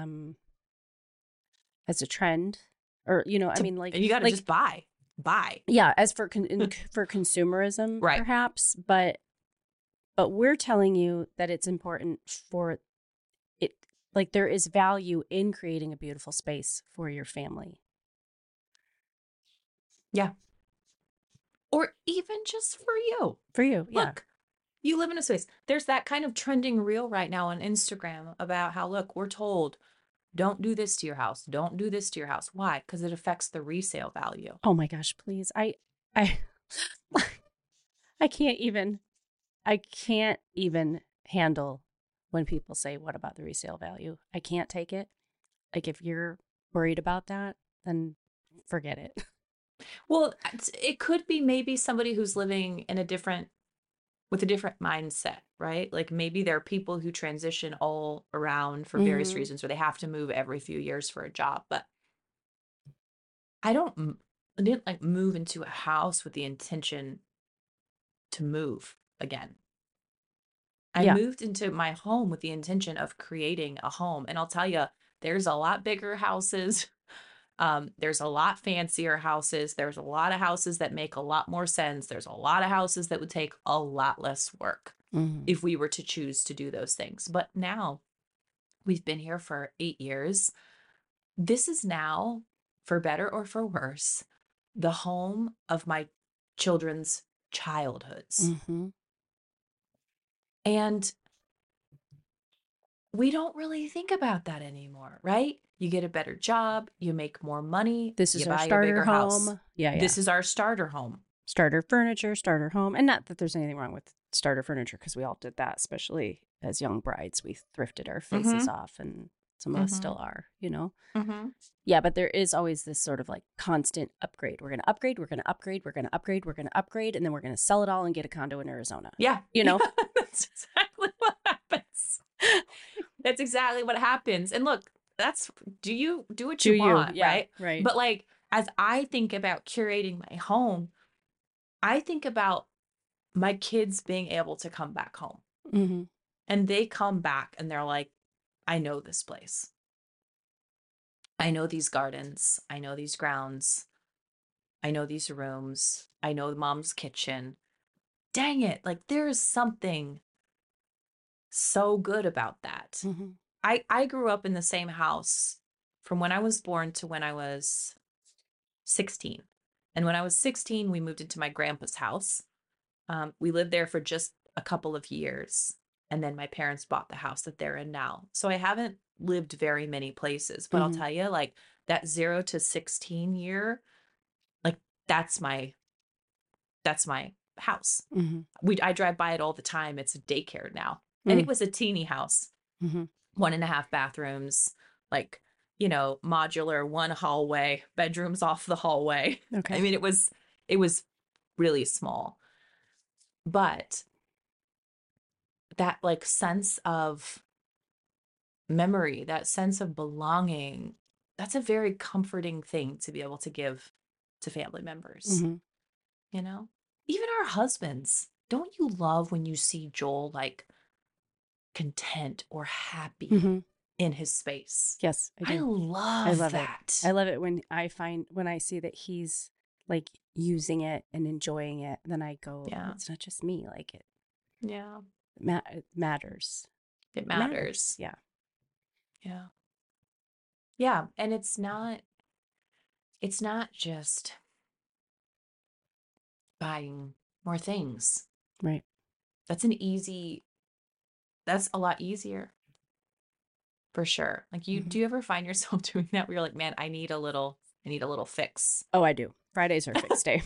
as a trend, or I mean, like, and you got to just buy. Yeah, as for for consumerism, right? Perhaps, but we're telling you that it's important for it. Like, there is value in creating a beautiful space for your family. Yeah. Or even just for you. For you, yeah. Look, you live in a space. There's that kind of trending reel right now on Instagram about how, look, we're told, don't do this to your house. Don't do this to your house. Why? Because it affects the resale value. Oh my gosh, please. I can't even handle when people say, what about the resale value? I can't take it. Like, if you're worried about that, then forget it. Well, it could be maybe somebody who's living in with a different mindset, right? Like, maybe there are people who transition all around for various reasons, or they have to move every few years for a job. But I didn't like move into a house with the intention to move again. I moved into my home with the intention of creating a home. And I'll tell you, there's a lot bigger houses. There's a lot fancier houses. There's a lot of houses that make a lot more sense. There's a lot of houses that would take a lot less work if we were to choose to do those things. But now we've been here for 8 years. This is now, for better or for worse, the home of my children's childhoods. And we don't really think about that anymore, right? You get a better job, you make more money. This is you our buy starter a bigger home. House. Yeah. This is our starter home. starter furniture, starter home. And not that there's anything wrong with starter furniture, because we all did that, especially as young brides. We thrifted our faces off, and some of us still are, you know? Yeah, but there is always this sort of like constant upgrade. We're going to upgrade, we're going to upgrade, we're going to upgrade, we're going to upgrade, and then we're going to sell it all and get a condo in Arizona. Yeah. You know? That's exactly what happens. That's exactly what happens. And look, do what you want, Yeah, right? Right. But like, as I think about curating my home, I think about my kids being able to come back home. Mm-hmm. And they come back and they're like, I know this place. I know these gardens. I know these grounds. I know these rooms. I know mom's kitchen. Dang it. Like, there's something so good about that. Mm-hmm. I grew up in the same house from when I was born to when I was 16. And when I was 16, we moved into my grandpa's house. We lived there for just a couple of years. And then my parents bought the house that they're in now. So I haven't lived very many places, but I'll tell you, like, that 0 to 16 year, like, that's my house. I drive by it all the time. It's a daycare now. And it was a teeny house, 1.5 bathrooms, like, you know, modular, one hallway, bedrooms off the hallway. Okay. I mean, it was really small, but that like sense of memory, that sense of belonging, that's a very comforting thing to be able to give to family members. You know, even our husbands. Don't you love when you see Joel like content or happy in his space? Yes, I do. I love that. I love it when I see that he's like using it and enjoying it. Then I go, Yeah. It's not just me. Like it. Yeah. It matters. It matters. Yeah. Yeah. Yeah. And it's not just buying more things. Right. That's a lot easier. For sure. Like do you ever find yourself doing that where you're like, man, I need a little fix? Oh, I do. Fridays are fixed day.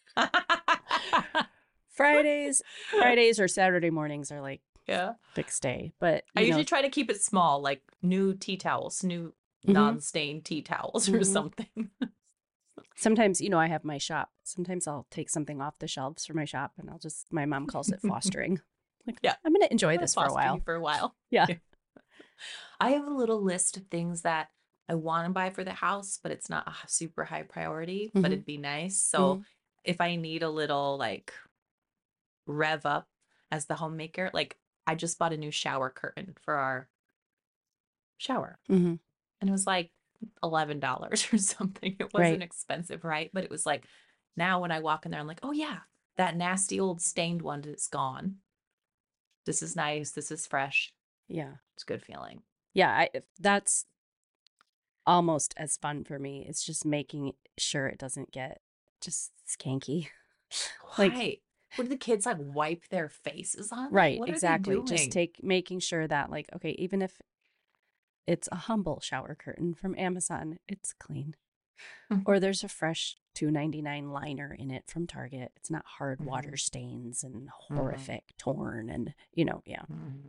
Fridays or Saturday mornings are like fixed day. But I usually try to keep it small, like new tea towels, new non-stained tea towels or something. Sometimes, I have my shop. Sometimes I'll take something off the shelves for my shop and my mom calls it fostering. Like, yeah, I'm going to enjoy this for a while. Yeah. I have a little list of things that I want to buy for the house, but it's not a super high priority, but it'd be nice. So if I need a little like rev up as the homemaker, like I just bought a new shower curtain for our shower. And it was like $11 or something. It wasn't expensive, right? But it was like, now when I walk in there, I'm like, oh yeah, that nasty old stained one is gone. This is nice. This is fresh. Yeah. It's a good feeling. Yeah. That's almost as fun for me. It's just making sure it doesn't get just skanky. Like, what do the kids like wipe their faces on? Right. What exactly. Are they doing? Just making sure that like, okay, even if it's a humble shower curtain from Amazon, it's clean. Or there's a fresh $2.99 liner in it from Target. It's not hard water stains and horrific torn and, yeah.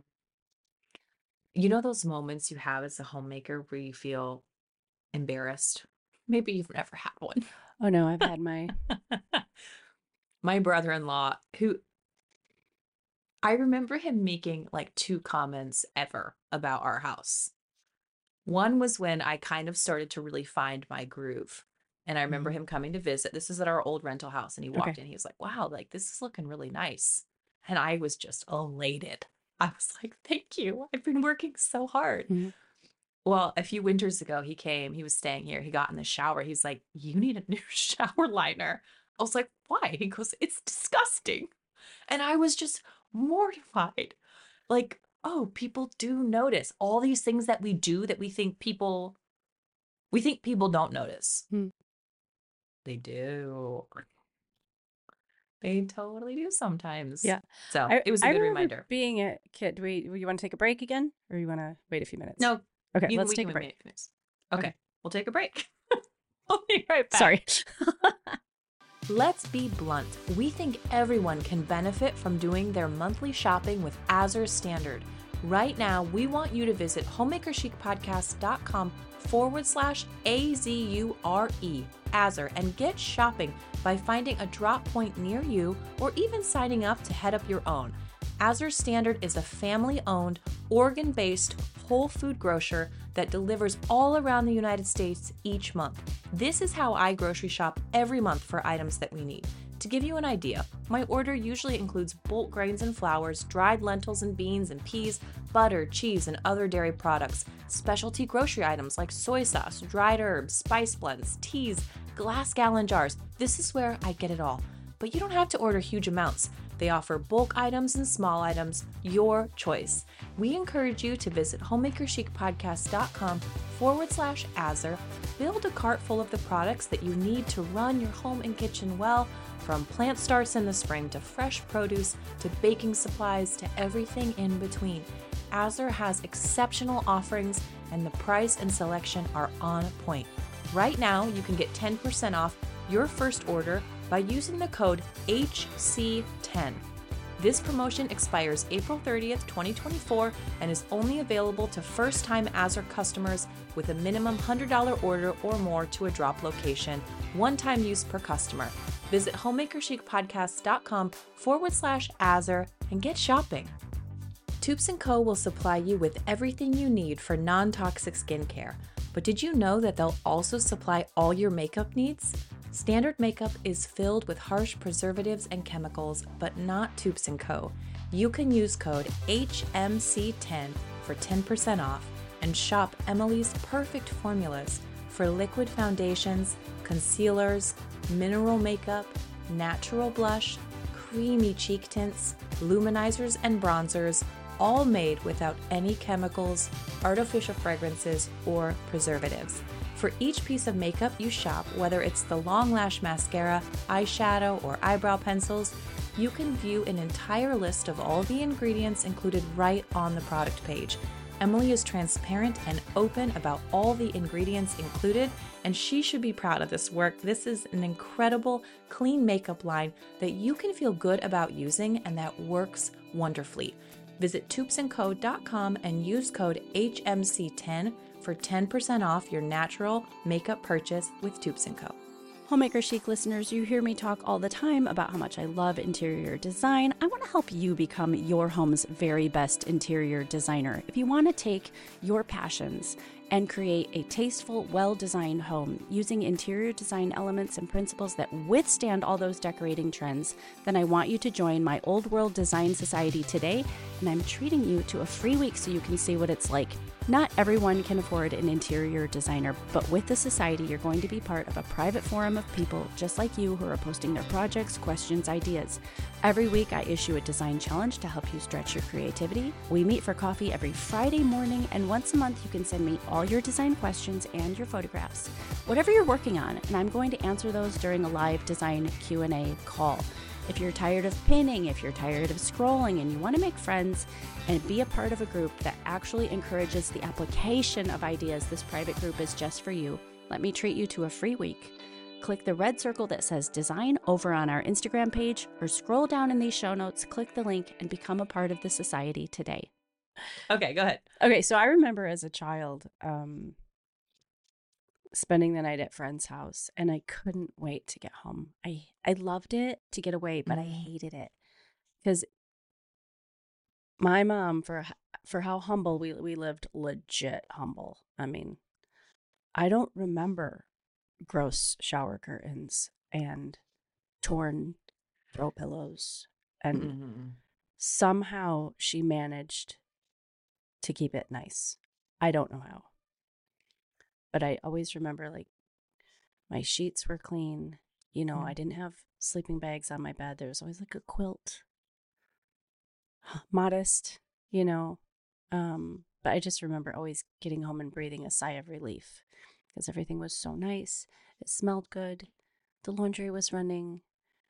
You know those moments you have as a homemaker where you feel embarrassed? Maybe you've never had one. Oh, no, I've had my brother-in-law, who I remember him making like 2 comments ever about our house. One was when I kind of started to really find my groove. And I remember him coming to visit. This is at our old rental house. And he walked in. He was like, wow, like this is looking really nice. And I was just elated. I was like, thank you. I've been working so hard. Well, a few winters ago, he came. He was staying here. He got in the shower. He's like, you need a new shower liner. I was like, why? He goes, it's disgusting. And I was just mortified. Like, oh, people do notice all these things that we do that we think people don't notice. They do. They totally do sometimes. Yeah. So it was a good reminder. Being a kid, you want to take a break again, or you want to wait a few minutes? No. Okay, let's take a break. Okay, we'll take a break. We'll be right back. Sorry. Let's be blunt. We think everyone can benefit from doing their monthly shopping with Azure Standard. Right now, we want you to visit homemakerchicpodcast.com/AZURE, Azure, and get shopping by finding a drop point near you or even signing up to head up your own. Azure Standard is a family-owned, Oregon-based whole food grocer that delivers all around the United States each month. This is how I grocery shop every month for items that we need. To give you an idea, my order usually includes bulk grains and flours, dried lentils and beans and peas, butter, cheese, and other dairy products, specialty grocery items like soy sauce, dried herbs, spice blends, teas, glass gallon jars. This is where I get it all. But you don't have to order huge amounts. They offer bulk items and small items, your choice. We encourage you to visit homemakerchicpodcast.com/Azure, build a cart full of the products that you need to run your home and kitchen well, from plant starts in the spring to fresh produce to baking supplies to everything in between. Azure has exceptional offerings and the price and selection are on point. Right now, you can get 10% off your first order by using the code HC10. This promotion expires April 30th, 2024 and is only available to first-time Azure customers with a minimum $100 order or more to a drop location, one-time use per customer. Visit homemakerchicpodcast.com/Azure and get shopping. Toups & Co. will supply you with everything you need for non-toxic skincare. But did you know that they'll also supply all your makeup needs? Standard makeup is filled with harsh preservatives and chemicals, but not Toups & Co. You can use code HMC10 for 10% off and shop Emily's perfect formulas for liquid foundations, concealers, mineral makeup, natural blush, creamy cheek tints, luminizers, and bronzers, all made without any chemicals, artificial fragrances, or preservatives. For each piece of makeup you shop, whether it's the long lash mascara, eyeshadow, or eyebrow pencils, you can view an entire list of all the ingredients included right on the product page. Emily is transparent and open about all the ingredients included, and she should be proud of this work. This is an incredible, clean makeup line that you can feel good about using and that works wonderfully. Visit toupsandco.com and use code HMC10 for 10% off your natural makeup purchase with Toups & Co. Homemaker Chic listeners, you hear me talk all the time about how much I love interior design. I want to help you become your home's very best interior designer. If you want to take your passions and create a tasteful, well-designed home using interior design elements and principles that withstand all those decorating trends, then I want you to join my Old World Design Society today, and I'm treating you to a free week so you can see what it's like. Not everyone can afford an interior designer, but with the society, you're going to be part of a private forum of people just like you who are posting their projects, questions, ideas. Every week, I issue a design challenge to help you stretch your creativity. We meet for coffee every Friday morning, and once a month, you can send me all your design questions and your photographs, whatever you're working on, and I'm going to answer those during a live design Q&A call. If you're tired of pinning, if you're tired of scrolling, and you want to make friends and be a part of a group that actually encourages the application of ideas, this private group is just for you. Let me treat you to a free week. Click the red circle that says design over on our Instagram page, or scroll down in these show notes, click the link, and become a part of the society today. Okay, go ahead. Okay, so I remember as a child spending the night at friend's house, and I couldn't wait to get home. I loved it to get away, but I hated it because my mom, for how humble we lived, legit humble. I mean, I don't remember gross shower curtains and torn throw pillows, and somehow she managed to keep it nice. I don't know how. But I always remember, like, my sheets were clean. You know, I didn't have sleeping bags on my bed. There was always, like, a quilt. Modest, you know. But I just remember always getting home and breathing a sigh of relief because everything was so nice. It smelled good. The laundry was running.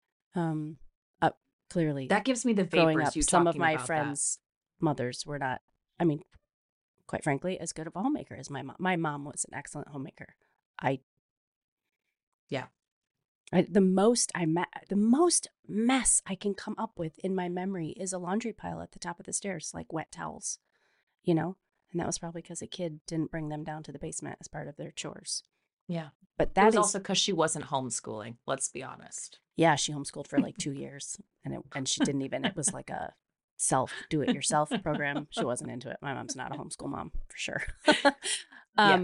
Clearly. That gives me the growing vapors up, you some of talking my about friends' mothers were not, I mean, quite frankly, as good of a homemaker as my mom. My mom was an excellent homemaker. The most mess I can come up with in my memory is a laundry pile at the top of the stairs, like wet towels, you know? And that was probably because a kid didn't bring them down to the basement as part of their chores. Yeah. But It that was is, also because she wasn't homeschooling. Let's be honest. yeah, she homeschooled for like 2 years, and she didn't even. It was like a do-it-yourself program. She wasn't into it. My mom's not a homeschool mom for sure. Yeah.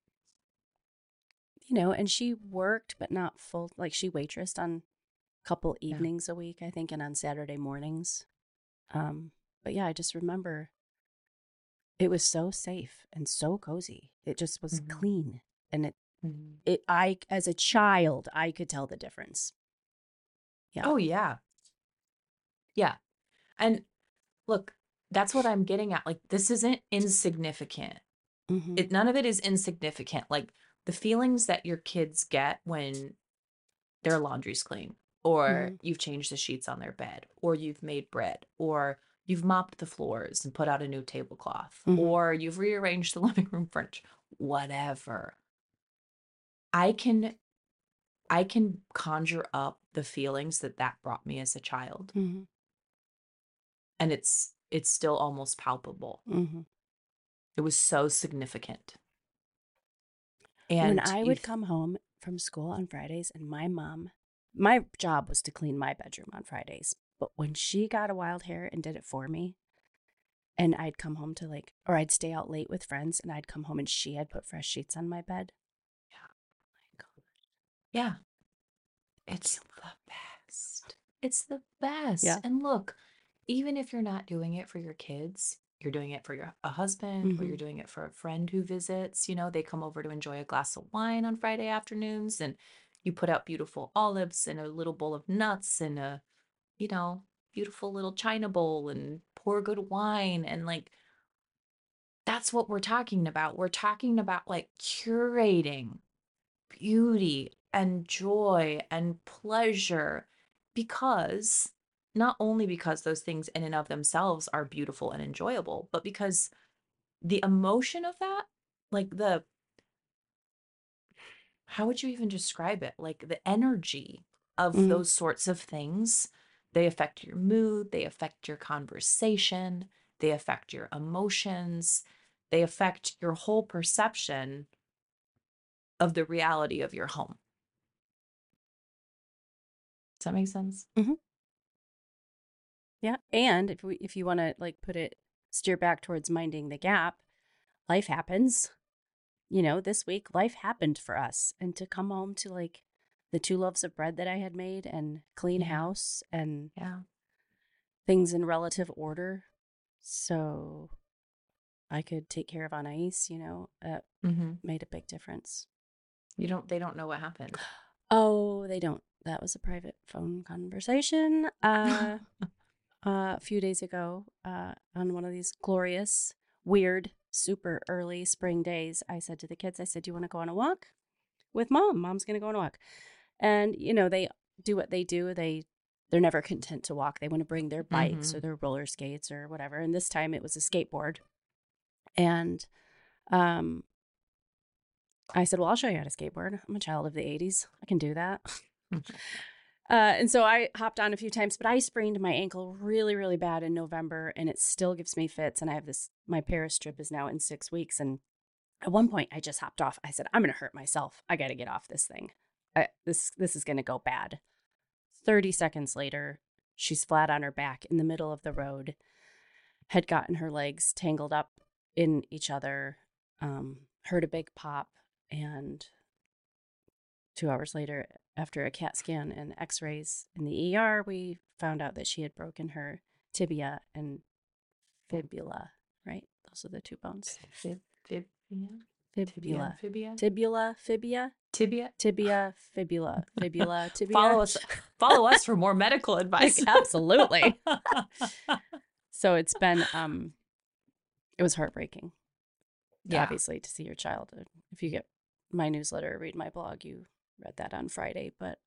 You know, and she worked, but not full. Like she waitressed on a couple Yeah. evenings a week, I think, and on Saturday mornings. But yeah, I just remember it was so safe and so cozy. It just was Mhm. clean, and Mhm. I as a child I could tell the difference. Yeah. Oh, yeah. Yeah. And look, that's what I'm getting at. Like, this isn't insignificant. Mm-hmm. None of it is insignificant. Like the feelings that your kids get when their laundry's clean, or Mm-hmm. you've changed the sheets on their bed, or you've made bread, or you've mopped the floors and put out a new tablecloth, Mm-hmm. or you've rearranged the living room furniture, whatever. I can conjure up the feelings that brought me as a child, Mm-hmm. and it's still almost palpable. Mm-hmm. It was so significant. When And I you would come home from school on Fridays, and my job was to clean my bedroom on Fridays. But when she got a wild hair and did it for me, and I'd come home to like, or I'd stay out late with friends, and I'd come home and she had put fresh sheets on my bed. yeah, it's the best. It's the best. Yeah. And look, even if you're not doing it for your kids, you're doing it for a husband, or Mm-hmm. you're doing it for a friend who visits, they come over to enjoy a glass of wine on Friday afternoons, and you put out beautiful olives and a little bowl of nuts and a, you know, beautiful little china bowl and pour good wine, and like that's what we're talking about. We're talking about like curating beauty and joy and pleasure, because not only because those things in and of themselves are beautiful and enjoyable, but because the emotion of that, like the, how would you even describe it? Like the energy of Mm-hmm. those sorts of things, they affect your mood, they affect your conversation, they affect your emotions, they affect your whole perception of the reality of your home. Does that make sense? Mm-hmm. Yeah. And if you want to like steer back towards minding the gap, life happens. You know, this week life happened for us, and to come home to like the 2 loaves of bread that I had made and clean Yeah. house and Yeah. things in relative order, so I could take care of Anais, Mm-hmm. made a big difference. They don't know what happened. Oh, they don't. That was a private phone conversation. A few days ago, on one of these glorious, weird, super early spring days, I said to the kids, I said, "Do you want to go on a walk with mom? Mom's going to go on a walk." And, they do what they do. They're never content to walk. They want to bring their bikes Mm-hmm. or their roller skates or whatever. And this time it was a skateboard. And um, I said, "Well, I'll show you how to skateboard. I'm a child of the 80s. I can do that." And so I hopped on a few times, but I sprained my ankle really, really bad in November, and it still gives me fits. And I have my Paris trip is now in 6 weeks. And at one point I just hopped off. I said, "I'm going to hurt myself. I got to get off this thing. This is going to go bad." 30 seconds later, she's flat on her back in the middle of the road, had gotten her legs tangled up in each other, heard a big pop, and 2 hours later, after a CAT scan and x-rays in the ER, we found out that she had broken her tibia and fibula, right? Those are the 2 bones. Fibia? Tibia and Fibula. fibia? Tibula, fibia, Tibia? tibia, fibula, tibia. Follow us for more medical advice. Absolutely. So it's been, it was heartbreaking, Yeah. obviously, to see your child. If you get my newsletter, read my blog, you read that on Friday. But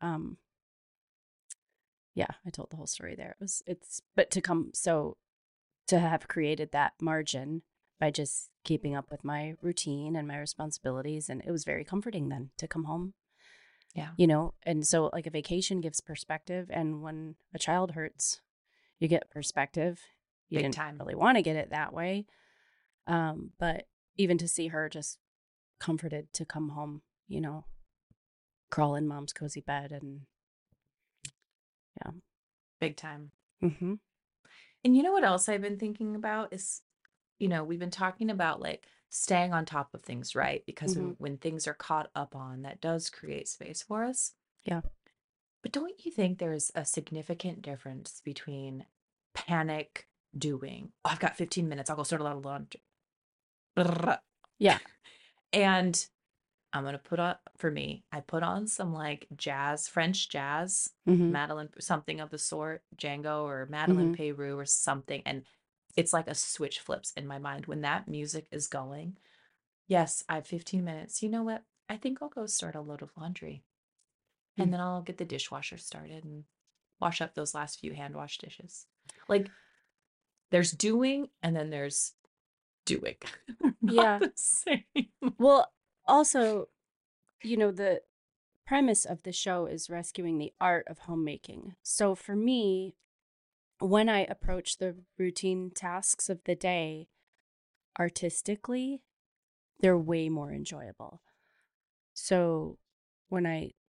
yeah, I told the whole story there. But to have created that margin by just keeping up with my routine and my responsibilities, and it was very comforting then to come home Yeah. And so like a vacation gives perspective. And when a child hurts, you get perspective. You Big didn't time. really want to get it that way. But even to see her just comforted to come home, crawl in mom's cozy bed and yeah. Big time. Mm-hmm. And you know what else I've been thinking about is, we've been talking about like staying on top of things, right? Because Mm-hmm. when things are caught up on, that does create space for us. Yeah. But don't you think there's a significant difference between panic doing, oh, I've got 15 minutes, I'll go start a lot of laundry. Yeah. And I'm going to put on, for me, I put on some like jazz, French jazz, Mm-hmm. Madeline, something of the sort, Django or Madeline Mm-hmm. Peru or something. And it's like a switch flips in my mind when that music is going. Yes, I have 15 minutes. You know what? I think I'll go start a load of laundry and then I'll get the dishwasher started and wash up those last few hand wash dishes. Like there's doing and then there's doing. Not Yeah. the same. Well, also, the premise of the show is rescuing the art of homemaking. So for me, when I approach the routine tasks of the day artistically, they're way more enjoyable. So when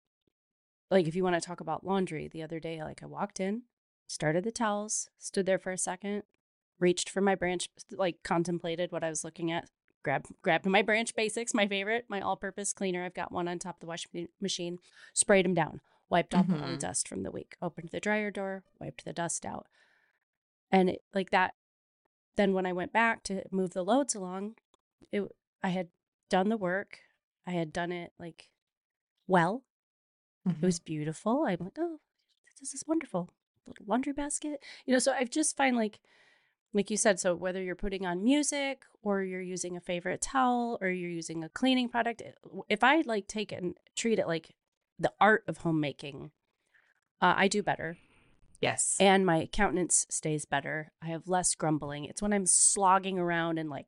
if you want to talk about laundry, the other day, like I walked in, started the towels, stood there for a second, reached for my branch, like contemplated what I was looking at, grabbed my Branch Basics, my favorite, my all-purpose cleaner. I've got one on top of the washing machine, sprayed them down, wiped off all the Mm-hmm. dust from the week, opened the dryer door, wiped the dust out. And like that, then when I went back to move the loads along, I had done the work. I had done it like well. It Mm-hmm. was beautiful. I'm like, oh, this is wonderful. Little laundry basket. So I just find like you said, so whether you're putting on music or you're using a favorite towel or you're using a cleaning product, if I like take it and treat it like the art of homemaking, I do better. Yes. And my countenance stays better. I have less grumbling. It's when I'm slogging around and like,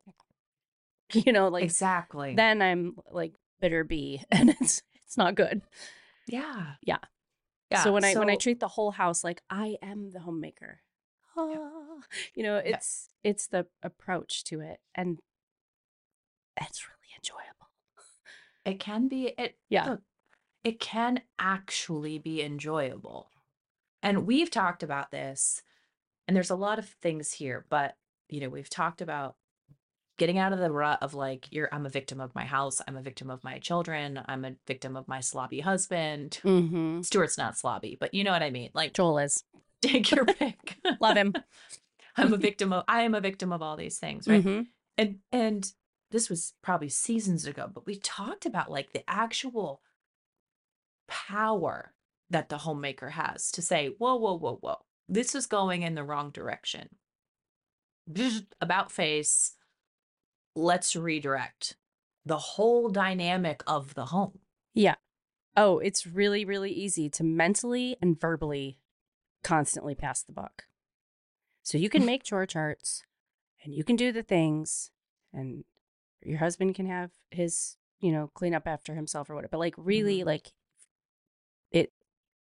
like Exactly. then I'm like bitter bee and it's not good. Yeah. Yeah. So Yeah. when I So, treat the whole house like I am the homemaker, yeah. ah, Yeah. it's the approach to it, and it's really enjoyable. It can be, Yeah. look, it can actually be enjoyable. And we've talked about this, and there's a lot of things here, but, we've talked about getting out of the rut of like, I'm a victim of my house. I'm a victim of my children. I'm a victim of my slobby husband. Mm-hmm. Stuart's not slobby, but you know what I mean? Like, Joel is. take your pick. Love him. I am a victim of all these things, right? Mm-hmm. And this was probably seasons ago, but we talked about like the actual power that the homemaker has to say, whoa, whoa, whoa, whoa, this is going in the wrong direction. About face, let's redirect the whole dynamic of the home. Yeah. Oh, it's really, really easy to mentally and verbally constantly pass the buck. So you can make chore charts and you can do the things and your husband can have his, clean up after himself or whatever. But like really Mhm. like it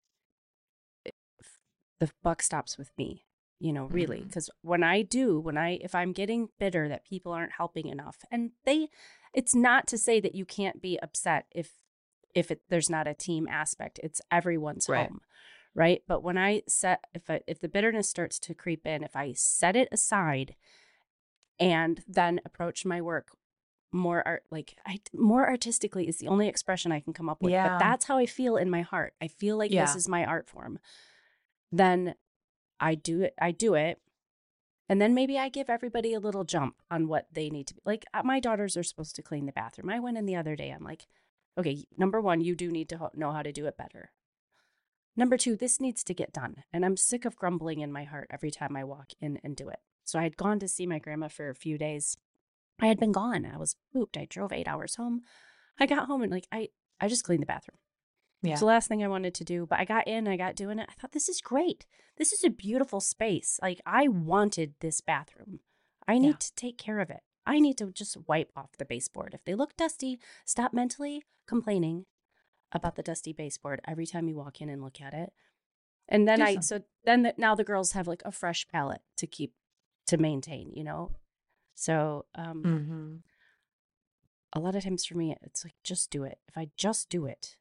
the buck stops with me, really. Mhm. Because if I'm getting bitter that people aren't helping enough, and it's not to say that you can't be upset if there's not a team aspect. It's everyone's Right. home, right? But when if the bitterness starts to creep in, if I set it aside and then approach my work more artistically is the only expression I can come up with. But Yeah. that's how I feel in my heart. I feel like this Yeah. is my art form. Then I do it. And then maybe I give everybody a little jump on what they need to be. Like my daughters are supposed to clean the bathroom. I went in the other day. I'm like, okay, number one, you do need to know how to do it better. Number two, this needs to get done. And I'm sick of grumbling in my heart every time I walk in and do it. So I had gone to see my grandma for a few days. I had been gone. I was pooped. I drove 8 hours home. I got home and I just cleaned the bathroom. It's Yeah. the last thing I wanted to do, but I got doing it. I thought, this is great. This is a beautiful space. Like, I wanted this bathroom. I Yeah. need to take care of it. I need to just wipe off the baseboard. If they look dusty, stop mentally complaining. about the dusty baseboard every time you walk in and look at it. And then now the girls have like a fresh palette to maintain, you know? So, a lot of times for me, it's like, just do it. If I just do it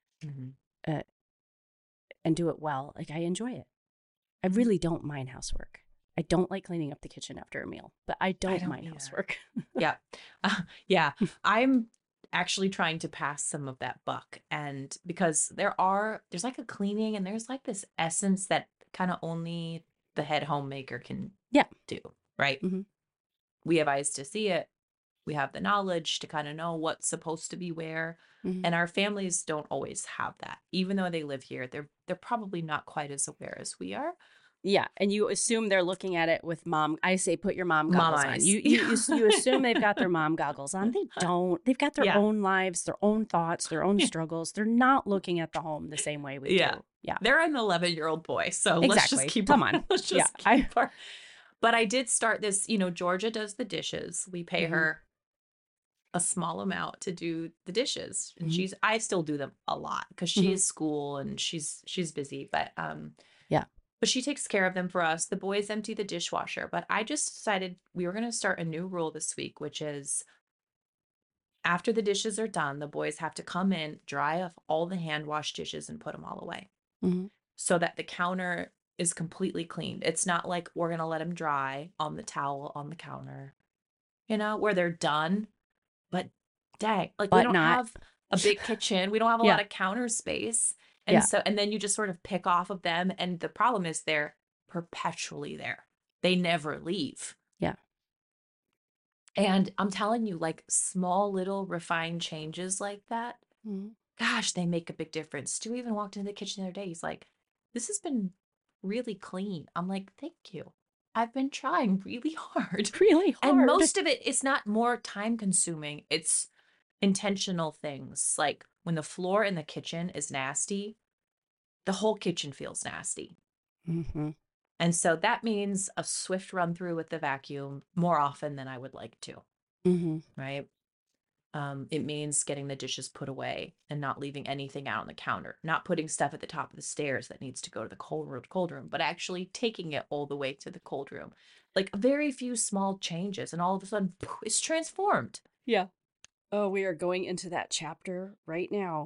and do it well, like I enjoy it. I really don't mind housework. I don't like cleaning up the kitchen after a meal, but I don't mind housework. Yeah. Yeah. I'm actually trying to pass some of that buck. And because there's like a cleaning and there's like this essence that kind of only the head homemaker can do, right? Mm-hmm. We have eyes to see it. We have the knowledge to kind of know what's supposed to be where. Mm-hmm. And our families don't always have that. Even though they live here, they're probably not quite as aware as we are. Yeah, and you assume they're looking at it with mom. I say, put your mom goggles on. You assume they've got their mom goggles on. They don't. They've got their own lives, their own thoughts, their own struggles. They're not looking at the home the same way we do. Yeah, they're an 11-year-old boy, so exactly. Let's just keep on. Let's just keep our... But I did start this. You know, Georgia does the dishes. We pay her a small amount to do the dishes, and I still do them a lot because she is school and she's busy, but But she takes care of them for us. The boys empty the dishwasher. But I just decided we were going to start a new rule this week, which is after the dishes are done, the boys have to come in, dry off all the hand washed dishes and put them all away so that the counter is completely cleaned. It's not like we're going to let them dry on the towel on the counter, you know, where they're done. But dang, like we don't have a big kitchen. We don't have a lot of counter space. And then you just sort of pick off of them. And the problem is they're perpetually there. They never leave. Yeah. And I'm telling you, like small little refined changes like that, gosh, they make a big difference. Stu even walked into the kitchen the other day. He's like, this has been really clean. I'm like, thank you. I've been trying really hard. Really hard. And most of it is not more time consuming. It's intentional things like when the floor in the kitchen is nasty, the whole kitchen feels nasty. And so that means a swift run through with the vacuum more often than I would like to. Right? It means getting the dishes put away and not leaving anything out on the counter, not putting stuff at the top of the stairs that needs to go to the cold room, but actually taking it all the way to the cold room. Like very few small changes, and all of a sudden, it's transformed. Yeah. Oh, we are going into that chapter right now,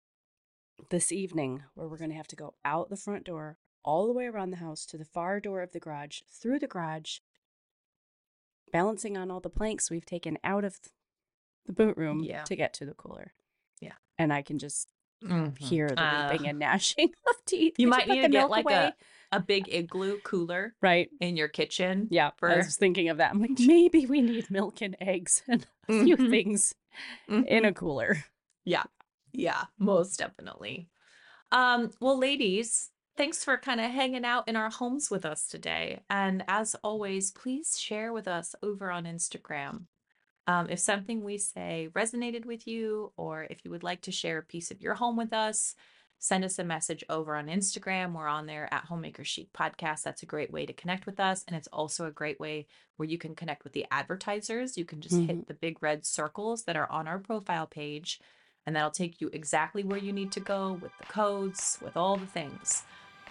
this evening, where we're going to have to go out the front door, all the way around the house to the far door of the garage, through the garage, balancing on all the planks we've taken out of the boot room to get to the cooler. Yeah. And I can just hear the weeping and gnashing of teeth. You might need to get like a big igloo cooler in your kitchen. Yeah, I was thinking of that. I'm like, maybe we need milk and eggs and a few things in a cooler. Yeah, most definitely. Well, ladies, thanks for kind of hanging out in our homes with us today. And as always, please share with us over on Instagram. If something we say resonated with you, or if you would like to share a piece of your home with us, send us a message over on Instagram. We're on there at Homemaker Chic Podcast. That's a great way to connect with us. And it's also a great way where you can connect with the advertisers. You can just hit the big red circles that are on our profile page, and that'll take you exactly where you need to go with the codes, with all the things.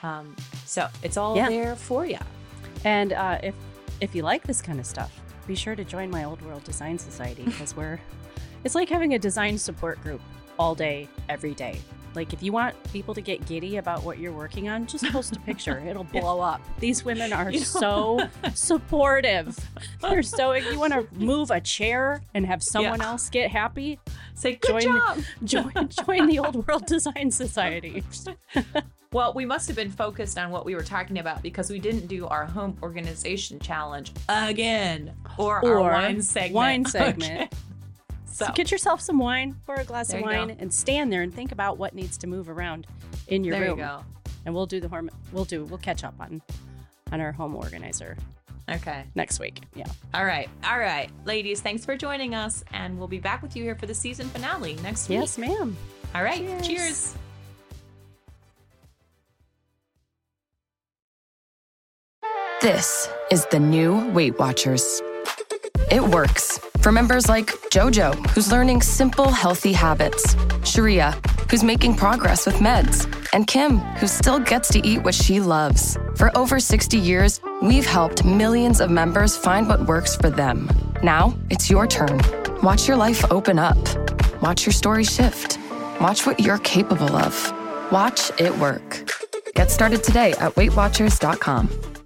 So it's all there for you. And if you like this kind of stuff, be sure to join my Old World Design Society, because it's like having a design support group all day, every day. Like if you want people to get giddy about what you're working on, just post a picture. It'll blow up. These women are so supportive. They're so, if you want to move a chair and have someone else get happy, say, good job. Join the Old World Design Society. Well, we must have been focused on what we were talking about, because we didn't do our home organization challenge again, or our wine segment. Okay. So get yourself some wine, pour a glass of wine, and stand there and think about what needs to move around in your room. There you go. And we'll catch up on our home organizer. Okay. Next week. Yeah. All right. Ladies, thanks for joining us, and we'll be back with you here for the season finale next week. Yes, ma'am. All right. Cheers. This is the new Weight Watchers. It works for members like JoJo, who's learning simple, healthy habits, Sharia, who's making progress with meds, and Kim, who still gets to eat what she loves. For over 60 years, we've helped millions of members find what works for them. Now, it's your turn. Watch your life open up. Watch your story shift. Watch what you're capable of. Watch it work. Get started today at WeightWatchers.com.